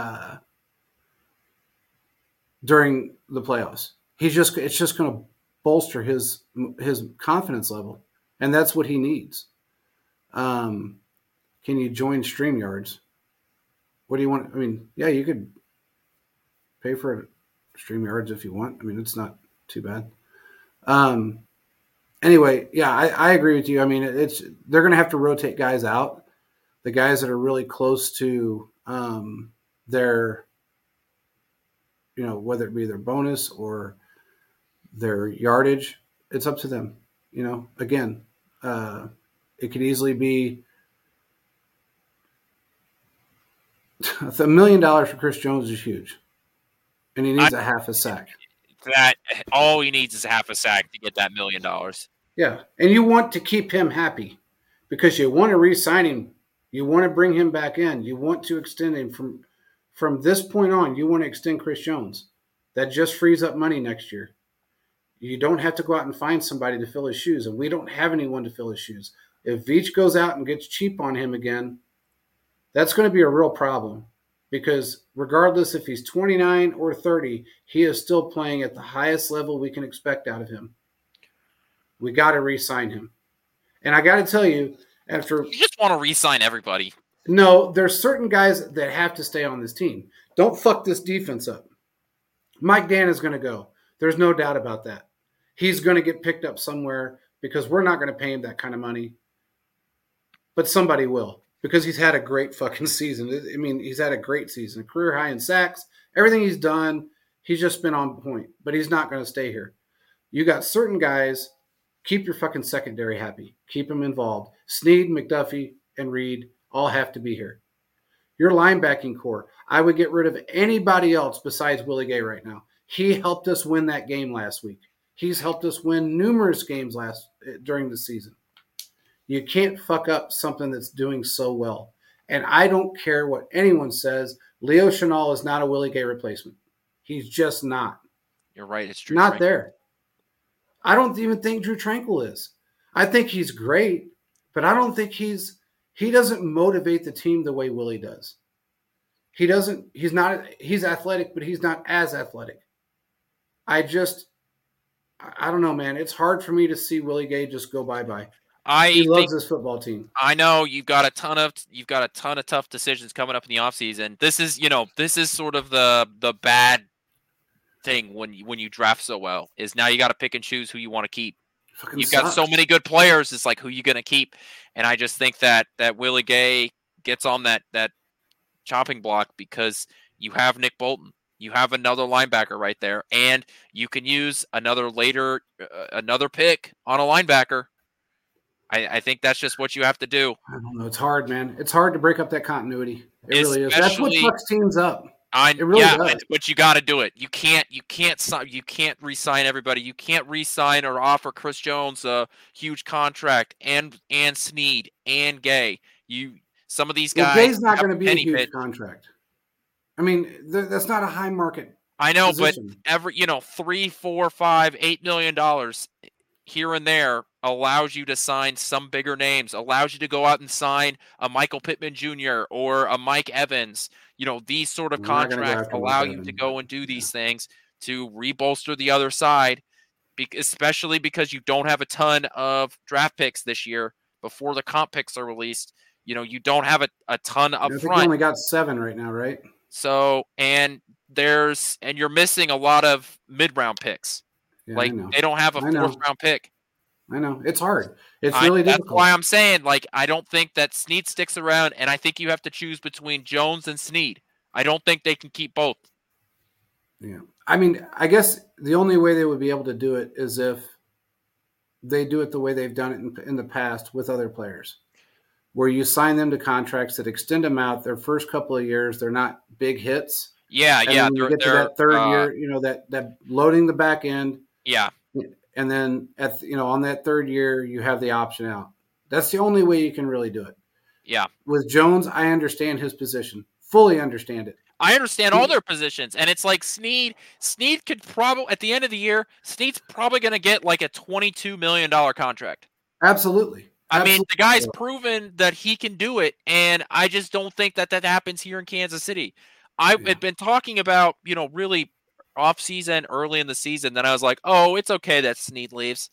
during the playoffs. It's just going to bolster his confidence level, and that's what he needs. Can you join StreamYards? What do you want? I mean, yeah, you could pay for StreamYards if you want. I mean, it's not too bad. Anyway, yeah, I agree with you. I mean, they're going to have to rotate guys out. The guys that are really close to their, whether it be their bonus or their yardage, it's up to them. Again, it could easily be $1 million for Chris Jones is huge, and he needs a half a sack. That all he needs is half a sack to get that $1 million. Yeah, and you want to keep him happy because you want to re-sign him. You want to bring him back in. You want to extend him from this point on. You want to extend Chris Jones. That just frees up money next year. You don't have to go out and find somebody to fill his shoes, and we don't have anyone to fill his shoes. If Veach goes out and gets cheap on him again, that's going to be a real problem because regardless if he's 29 or 30, he is still playing at the highest level we can expect out of him. We got to re-sign him. And I got to tell you, you just want to re-sign everybody. No, there's certain guys that have to stay on this team. Don't fuck this defense up. Mike Dan is going to go. There's no doubt about that. He's going to get picked up somewhere because we're not going to pay him that kind of money. But somebody will because he's had a great fucking season. I mean, he's had a great season. A career high in sacks. Everything he's done, he's just been on point. But he's not going to stay here. You got certain guys. Keep your fucking secondary happy. Keep them involved. Snead, McDuffie, and Reed all have to be here. Your linebacking core, I would get rid of anybody else besides Willie Gay right now. He helped us win that game last week. He's helped us win numerous games during the season. You can't fuck up something that's doing so well. And I don't care what anyone says. Leo Chenal is not a Willie Gay replacement. He's just not. You're right. It's true. Not there. I don't even think Drew Tranquill is. I think he's great, but I don't think he doesn't motivate the team the way Willie does. He's athletic, but he's not as athletic. I don't know, man. It's hard for me to see Willie Gay just go bye-bye. He loves this football team. I know you've got a ton of tough decisions coming up in the offseason. This is sort of the bad thing when you draft so well is now you got to pick and choose who you want to keep. You've got so many good players. It's like who you going to keep, and I just think that Willie Gay gets on that chopping block because you have Nick Bolton, you have another linebacker right there, and you can use another pick on a linebacker. I think that's just what you have to do. I don't know. It's hard, man. It's hard to break up that continuity. It really is. That's what fucks teams up. It really does. But you got to do it. You can't re-sign everybody. You can't re-sign or offer Chris Jones a huge contract and Snead and Gay. Some of these guys. Gay's not going to be a huge contract. I mean, that's not a high market. I know, position. But every $3, $4, $5, $8 million here and there allows you to sign some bigger names. Allows you to go out and sign a Michael Pittman Jr. or a Mike Evans. These sort of contracts allow you to go and do these things to rebolster the other side, especially because you don't have a ton of draft picks this year before the comp picks are released. You don't have a ton up front. You only got 7 right now, right? So, and you're missing a lot of mid-round picks. Yeah, they don't have a 4th round pick. I know. It's hard. It's really difficult. That's why I'm saying, I don't think that Snead sticks around, and I think you have to choose between Jones and Snead. I don't think they can keep both. Yeah. I mean, I guess the only way they would be able to do it is if they do it the way they've done it in the past with other players, where you sign them to contracts that extend them out their first couple of years. They're not big hits. Yeah, and then you get to that third year, that loading the back end. Yeah. And then on that third year, you have the option out. That's the only way you can really do it. Yeah. With Jones, I understand his position. Fully understand it. I understand all their positions. And it's like Snead could probably, at the end of the year, Snead's probably going to get like a $22 million contract. Absolutely. I mean, the guy's proven that he can do it. And I just don't think that happens here in Kansas City. I've been talking about, really off-season, early in the season, then I was like, oh, it's okay that Snead leaves.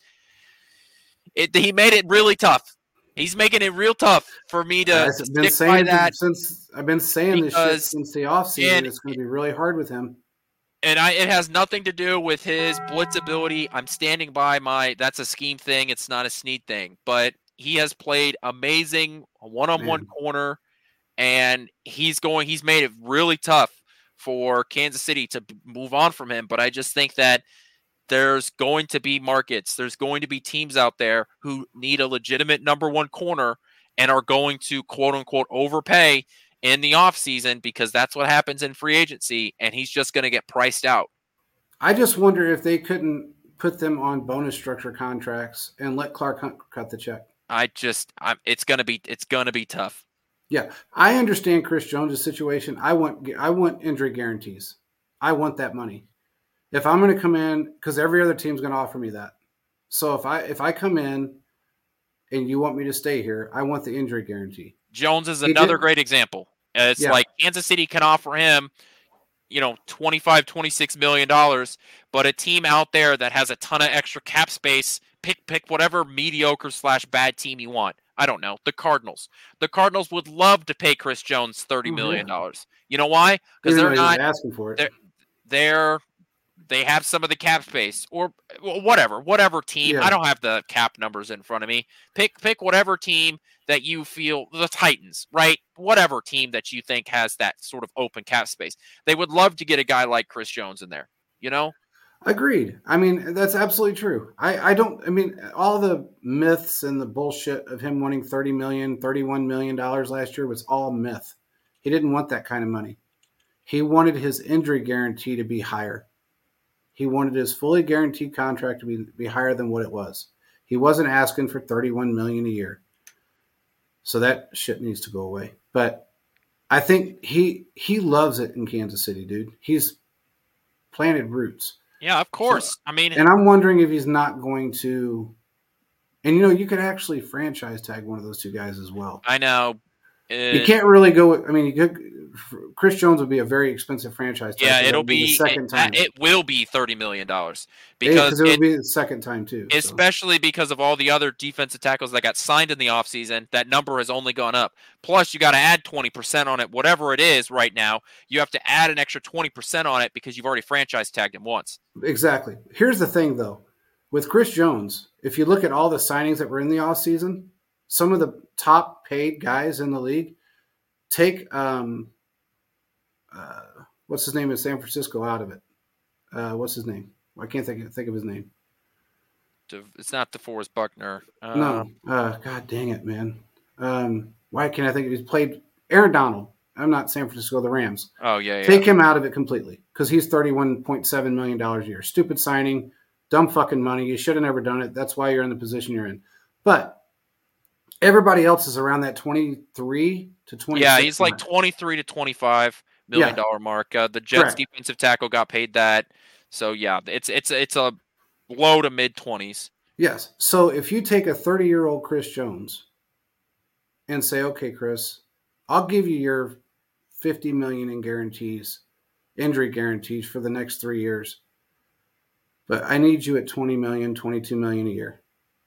He made it really tough. He's making it real tough for me to stick by that. I've been saying this shit since the offseason. It's going to be really hard with him. And it has nothing to do with his blitz ability. I'm standing by that's a scheme thing. It's not a Snead thing. But he has played amazing one-on-one corner, and he's made it really tough for Kansas City to move on from him. But I just think that there's going to be markets. There's going to be teams out there who need a legitimate number one corner and are going to, quote unquote, overpay in the offseason because that's what happens in free agency, and he's just going to get priced out. I just wonder if they couldn't put them on bonus structure contracts and let Clark Hunt cut the check. It's going to be tough. Yeah, I understand Chris Jones' situation. I want injury guarantees. I want that money. If I'm going to come in, because every other team's going to offer me that. So if I come in and you want me to stay here, I want the injury guarantee. Jones is another great example. It's like Kansas City can offer him, $25, $26 million, but a team out there that has a ton of extra cap space, pick whatever mediocre / bad team you want. I don't know. The Cardinals. The Cardinals would love to pay Chris Jones $30 million. You know why? Because they're not asking for it. They have some of the cap space, or whatever team. Yeah. I don't have the cap numbers in front of me. Pick whatever team that you feel, the Titans, right? Whatever team that you think has that sort of open cap space. They would love to get a guy like Chris Jones in there, Agreed. I mean, that's absolutely true. I mean, all the myths and the bullshit of him wanting $31 million last year was all myth. He didn't want that kind of money. He wanted his injury guarantee to be higher. He wanted his fully guaranteed contract to be higher than what it was. He wasn't asking for $31 million a year. So that shit needs to go away. But I think he loves it in Kansas City, dude. He's planted roots. Yeah, of course. So, and I'm wondering if he's not going to. And you could actually franchise tag one of those two guys as well. I know. You can't really go. I mean, Chris Jones would be a very expensive franchise tag. Yeah, it'll be the second time. It will be $30 million because it will be the second time too. Especially because of all the other defensive tackles that got signed in the offseason. That number has only gone up. Plus, you got to add 20% on it, whatever it is right now. You have to add an extra 20% on it because you've already franchise tagged him once. Exactly. Here's the thing, though. With Chris Jones, if you look at all the signings that were in the offseason, some of the top paid guys in the league take what's his name in San Francisco out of it. What's his name? I can't think of his name. It's not DeForest Buckner. No. God dang it, man. Why can't I think of he's played Aaron Donald. I'm not San Francisco, the Rams. Oh, yeah. Take him out of it completely because he's $31.7 million a year. Stupid signing, dumb fucking money. You should have never done it. That's why you're in the position you're in. But everybody else is around that 23 to 26. Yeah, he's like 23 to 25 $million mark. The Jets defensive tackle got paid that. So yeah, it's a low to mid 20s. Yes. So if you take a 30-year-old Chris Jones and say, okay, Chris, I'll give you your $50 million in guarantees, injury guarantees for the next 3 years, but I need you at $20 million, $22 million a year.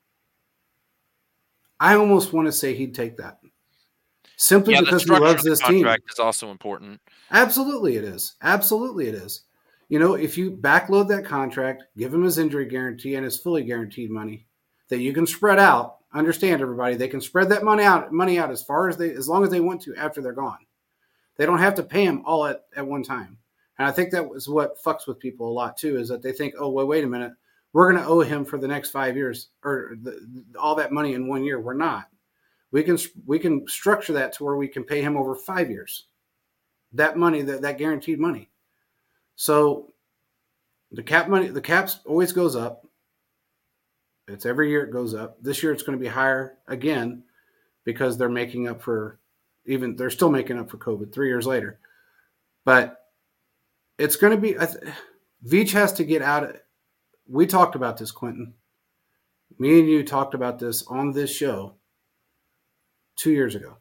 I almost want to say he'd take that. Simply because he loves this team. Contract is also important. Absolutely it is. Absolutely it is. If you backload that contract, give him his injury guarantee and his fully guaranteed money that you can spread out. Understand, everybody, they can spread that money out as long as they want to after they're gone. They don't have to pay him all at one time. And I think that was what fucks with people a lot too, is that they think, oh, well, wait a minute, we're going to owe him for the next 5 years or all that money in 1 year. We're not. We can structure that to where we can pay him over 5 years. That money, that guaranteed money. So the caps always goes up. It's every year it goes up. This year it's going to be higher again because they're making up for they're still making up for COVID 3 years later. But it's going to be Veach has to get out of. We talked about this, Quentin. Me and you talked about this on this show 2 years ago.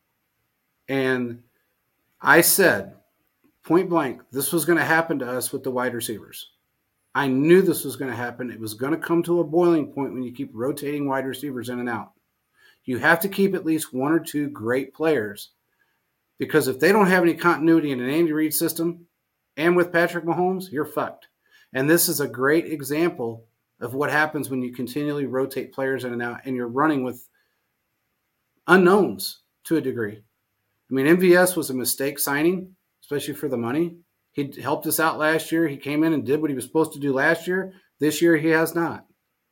And I said, point blank, this was going to happen to us with the wide receivers. I knew this was going to happen. It was going to come to a boiling point when you keep rotating wide receivers in and out. You have to keep at least one or two great players, because if they don't have any continuity in an Andy Reid system and with Patrick Mahomes, you're fucked. And this is a great example of what happens when you continually rotate players in and out and you're running with unknowns to a degree. I mean, MVS was a mistake signing, especially for the money. He helped us out last year. He came in and did what he was supposed to do last year. This year, he has not.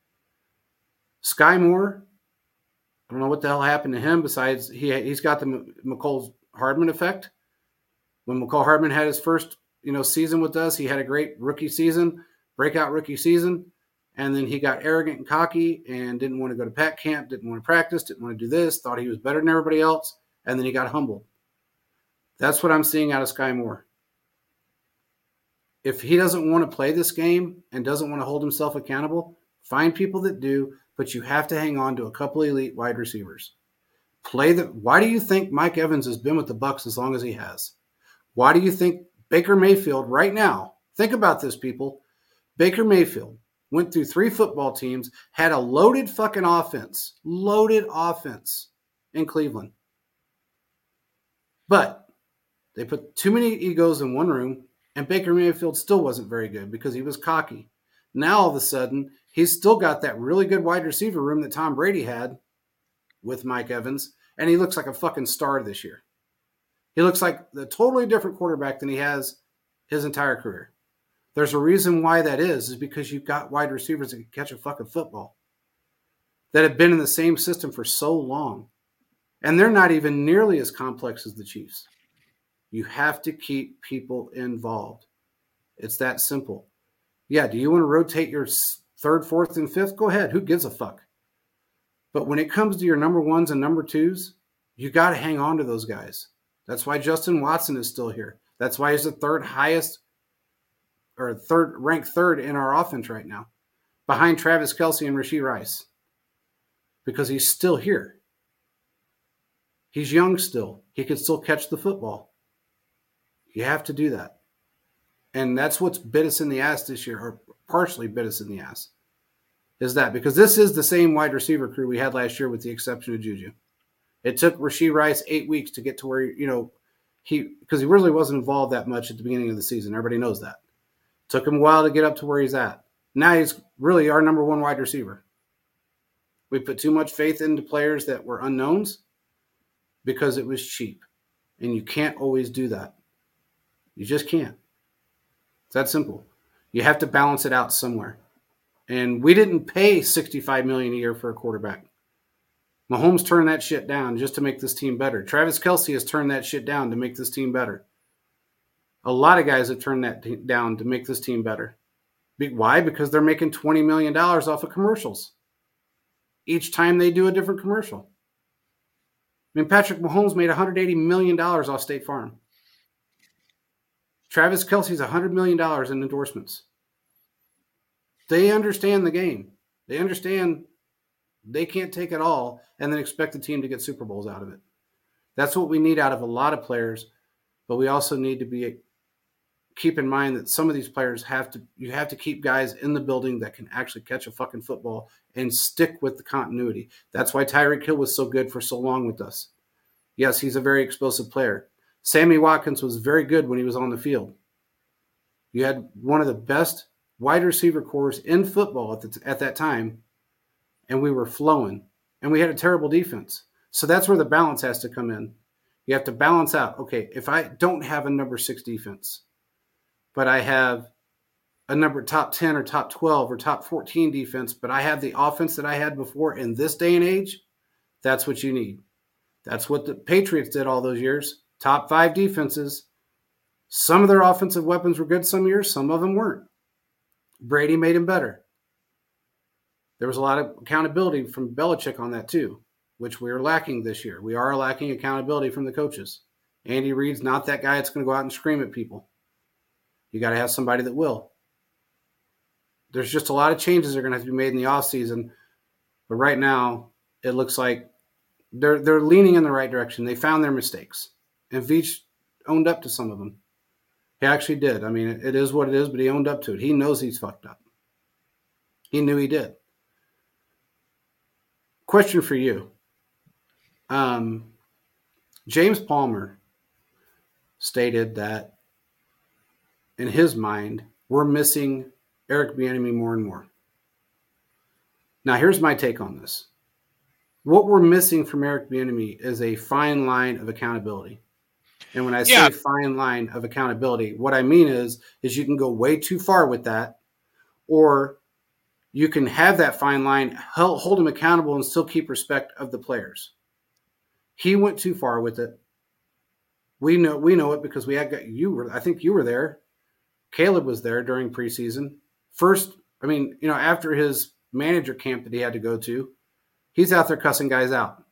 Sky Moore, I don't know what the hell happened to him besides he's got the McCole Hardman effect. When McCole Hardman had his first season with us, he had a great rookie season, breakout rookie season, and then he got arrogant and cocky and didn't want to go to Pat camp, didn't want to practice, didn't want to do this, thought he was better than everybody else, and then he got humbled. That's what I'm seeing out of Sky Moore. If he doesn't want to play this game and doesn't want to hold himself accountable, find people that do, but you have to hang on to a couple elite wide receivers. Why do you think Mike Evans has been with the Bucs as long as he has? Why do you think Baker Mayfield right now, think about this, people, Baker Mayfield went through 3 football teams, had a loaded fucking offense in Cleveland. But they put too many egos in one room, and Baker Mayfield still wasn't very good because he was cocky. Now, all of a sudden, he's still got that really good wide receiver room that Tom Brady had with Mike Evans, and he looks like a fucking star this year. He looks like a totally different quarterback than he has his entire career. There's a reason why that is because you've got wide receivers that can catch a fucking football that have been in the same system for so long. And they're not even nearly as complex as the Chiefs. You have to keep people involved. It's that simple. Yeah, do you want to rotate your third, fourth, and fifth? Go ahead. Who gives a fuck? But when it comes to your number ones and number twos, you got to hang on to those guys. That's why Justin Watson is still here. That's why he's the third highest or ranked third in our offense right now, behind Travis Kelce and Rashee Rice, because he's still here. He's young still. He can still catch the football. You have to do that. And that's what's bit us in the ass this year, or partially bit us in the ass, is that because this is the same wide receiver crew we had last year with the exception of Juju. It took Rashee Rice 8 weeks to get to where, because he really wasn't involved that much at the beginning of the season. Everybody knows that. Took him a while to get up to where he's at. Now he's really our number one wide receiver. We put too much faith into players that were unknowns because it was cheap. And you can't always do that. You just can't. It's that simple. You have to balance it out somewhere. And we didn't pay $65 million a year for a quarterback. Mahomes turned that shit down just to make this team better. Travis Kelce has turned that shit down to make this team better. A lot of guys have turned that down to make this team better. Why? Because they're making $20 million off of commercials. Each time they do a different commercial. I mean, Patrick Mahomes made $180 million off State Farm. Travis Kelce's $100 million in endorsements. They understand the game. They understand they can't take it all and then expect the team to get Super Bowls out of it. That's what we need out of a lot of players, but we also need to keep in mind that some of these players you have to keep guys in the building that can actually catch a fucking football and stick with the continuity. That's why Tyreek Hill was so good for so long with us. Yes, he's a very explosive player. Sammy Watkins was very good when he was on the field. You had one of the best wide receiver corps in football at that time, and we were flowing, and we had a terrible defense. So that's where the balance has to come in. You have to balance out, okay, if I don't have a number 6 defense, but I have a number top 10 or top 12 or top 14 defense, but I have the offense that I had before in this day and age, that's what you need. That's what the Patriots did all those years. Top 5 defenses. Some of their offensive weapons were good some years, some of them weren't. Brady made them better. There was a lot of accountability from Belichick on that too, which we are lacking this year. We are lacking accountability from the coaches. Andy Reid's not that guy that's going to go out and scream at people. You got to have somebody that will. There's just a lot of changes that are going to have to be made in the offseason. But right now, it looks like they're leaning in the right direction. They found their mistakes. And Veach owned up to some of them. He actually did. I mean, it is what it is, but he owned up to it. He knows he's fucked up. He knew he did. Question for you. James Palmer stated that in his mind, we're missing Eric Bieniemy more and more. Now, here's my take on this. What we're missing from Eric Bieniemy is a fine line of accountability. And when I say fine line of accountability, what I mean is you can go way too far with that, or you can have that fine line, hold him accountable, and still keep respect of the players. He went too far with it. We know it because I think you were there. Caleb was there during preseason. After his manager camp that he had to go to, he's out there cussing guys out.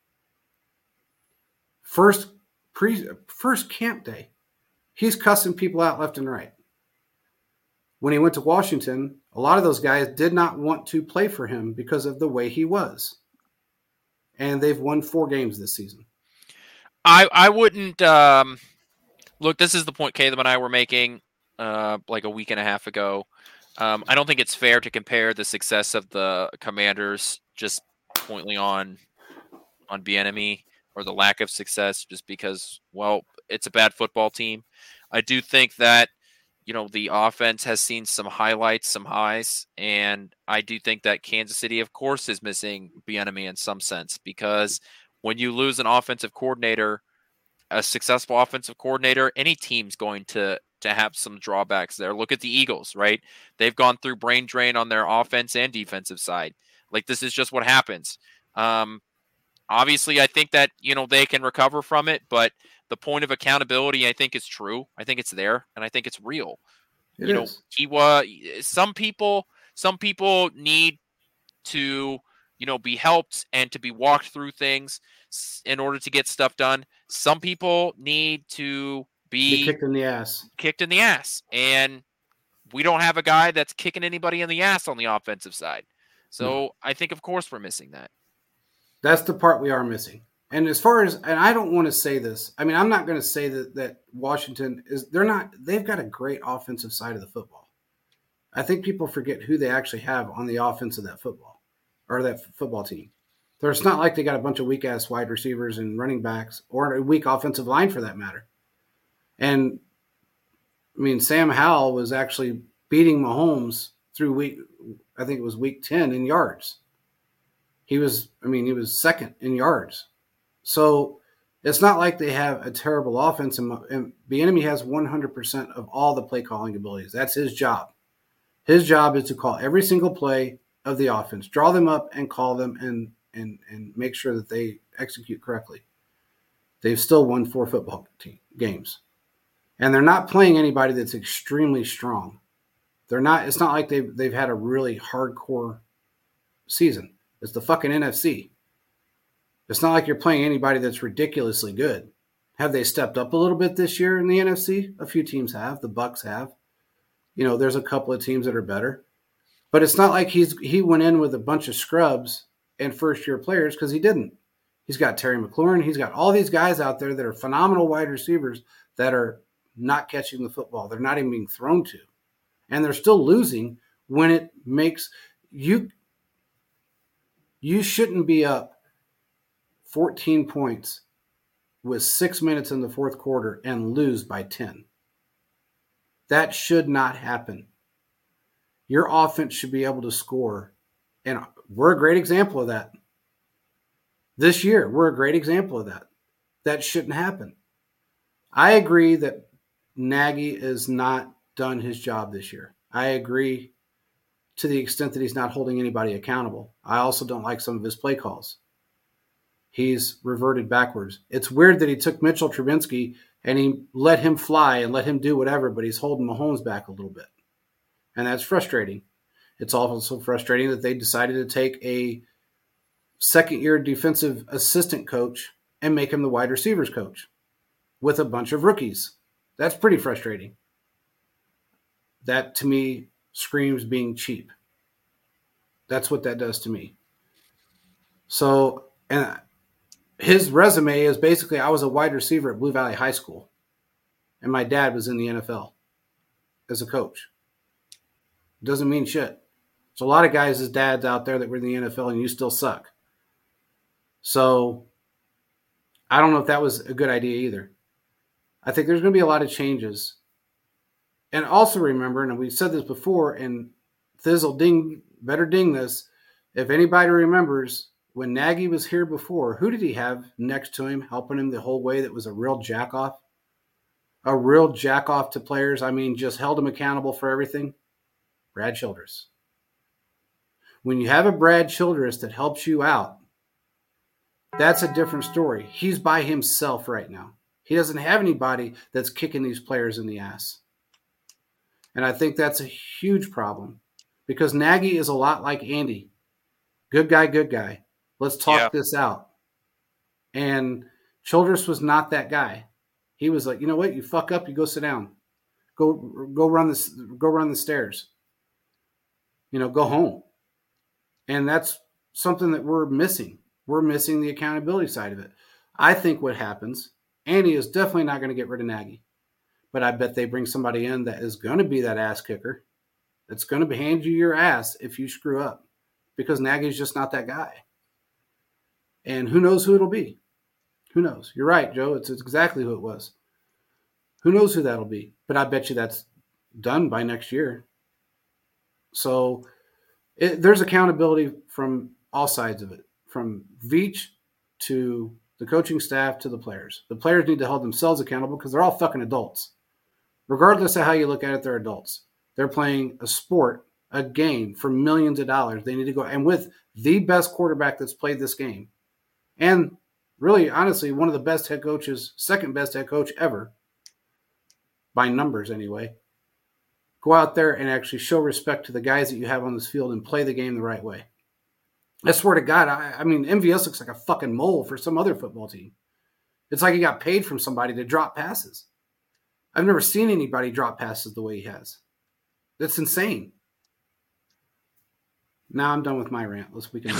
First camp day, he's cussing people out left and right. When he went to Washington, a lot of those guys did not want to play for him because of the way he was. And they've won 4 games this season. I wouldn't look, this is the point Caleb and I were making like a week and a half ago. I don't think it's fair to compare the success of the Commanders just pointly on Bieniemy or the lack of success just because, well, it's a bad football team. I do think that, the offense has seen some highlights, some highs, and I do think that Kansas City, of course, is missing Bieniemy in some sense because when you lose an offensive coordinator, a successful offensive coordinator, any team's going to to have some drawbacks there. Look at the Eagles, right? They've gone through brain drain on their offense and defensive side. Like, this is just what happens. Obviously, I think that, they can recover from it, but the point of accountability, I think, is true. I think it's there, and I think it's real. It is. He was some people need to, be helped and to be walked through things in order to get stuff done. Some people need to be kicked in the ass. And we don't have a guy that's kicking anybody in the ass on the offensive side. So No. I think, of course, we're missing that. That's the part we are missing. And as far as, and I don't want to say this, I mean, I'm not going to say that Washington they've got a great offensive side of the football. I think people forget who they actually have on the offense of that football team. It's not like they got a bunch of weak ass wide receivers and running backs or a weak offensive line for that matter. And I mean, Sam Howell was actually beating Mahomes through week 10 in yards. He was second in yards. So it's not like they have a terrible offense, and Bieniemy has 100% of all the play calling abilities. That's his job. His job is to call every single play of the offense, draw them up and call them and make sure that they execute correctly. They've still won 4 football games. And they're not playing anybody that's extremely strong. It's not like they've had a really hardcore season. It's the fucking NFC. It's not like you're playing anybody that's ridiculously good. Have they stepped up a little bit this year in the NFC? A few teams have. The Bucs have. There's a couple of teams that are better. But it's not like he went in with a bunch of scrubs and first-year players, because he didn't. He's got Terry McLaurin. He's got all these guys out there that are phenomenal wide receivers that are not catching the football. They're not even being thrown to. And they're still losing when it makes you shouldn't be up 14 points with 6 minutes in the fourth quarter and lose by 10. That should not happen. Your offense should be able to score. And we're a great example of that. This year, we're a great example of that. That shouldn't happen. I agree that Nagy has not done his job this year. I agree to the extent that he's not holding anybody accountable. I also don't like some of his play calls. He's reverted backwards. It's weird that he took Mitchell Trubisky and he let him fly and let him do whatever, but he's holding Mahomes back a little bit. And that's frustrating. It's also frustrating that they decided to take a second-year defensive assistant coach and make him the wide receivers coach with a bunch of rookies. That's pretty frustrating. That, to me, screams being cheap. That's what that does to me. So, and his resume is basically, I was a wide receiver at Blue Valley High School, and my dad was in the NFL as a coach. Doesn't mean shit. There's a lot of guys' dads out there that were in the NFL and you still suck. So I don't know if that was a good idea either. I think there's going to be a lot of changes. And also remember, and we said this before, and Thizzle better ding this, if anybody remembers, when Nagy was here before, who did he have next to him, helping him the whole way that was a real jack-off? A real jack-off to players. I mean, just held him accountable for everything. Brad Childress. When you have a Brad Childress that helps you out, that's a different story. He's by himself right now. He doesn't have anybody that's kicking these players in the ass. And I think that's a huge problem because Nagy is a lot like Andy. Good guy. Let's talk this out. And Childress was not that guy. He was like, you know what? You fuck up, you go sit down. Go run the stairs. Go home. And that's something that we're missing. We're missing the accountability side of it. I think what happens, Andy is definitely not going to get rid of Nagy. But I bet they bring somebody in that is going to be that ass kicker. That's going to hand you your ass if you screw up. Because Nagy's just not that guy. And who knows who it'll be? Who knows? You're right, Joe. It's exactly who it was. Who knows who that'll be? But I bet you that's done by next year. So there's accountability from all sides of it. From Veach to the coaching staff to the players. The players need to hold themselves accountable because they're all fucking adults. Regardless of how you look at it, they're adults. They're playing a sport, a game for millions of dollars. They need to go. And with the best quarterback that's played this game, and really, honestly, one of the best head coaches, second best head coach ever, by numbers anyway, go out there and actually show respect to the guys that you have on this field and play the game the right way. I swear to God, I mean, MVS looks like a fucking mole for some other football team. It's like he got paid from somebody to drop passes. I've never seen anybody drop passes the way he has. That's insane. Now I'm done with my rant. We can.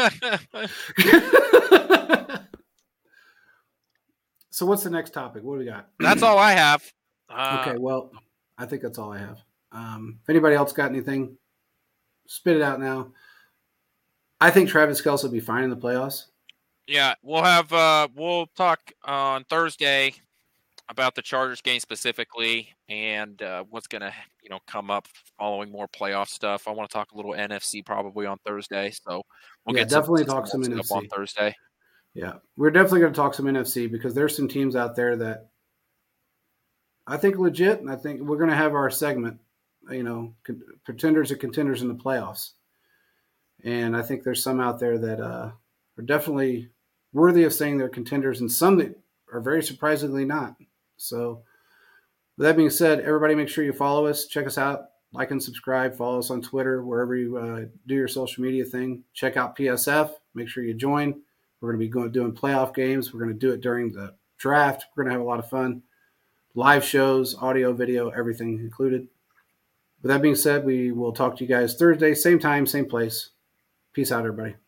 So what's the next topic? What do we got? That's all I have. Okay, well, I think that's all I have. If anybody else got anything, spit it out now. I think Travis Kelce will be fine in the playoffs. Yeah, we'll talk on Thursday about the Chargers game specifically and what's going to come up following more playoff stuff. I want to talk a little NFC probably on Thursday, so we'll get definitely talk some NFC on Thursday. Yeah, we're definitely going to talk some NFC because there's some teams out there that I think legit, and I think we're going to have our segment, pretenders and contenders in the playoffs. And I think there's some out there that are definitely worthy of saying they're contenders and some that are very surprisingly not. So with that being said, everybody make sure you follow us, check us out, like and subscribe, follow us on Twitter, wherever you do your social media thing. Check out PSF. Make sure you join. We're going to be doing playoff games. We're going to do it during the draft. We're going to have a lot of fun. Live shows, audio, video, everything included. With that being said, we will talk to you guys Thursday, same time, same place. Peace out, everybody.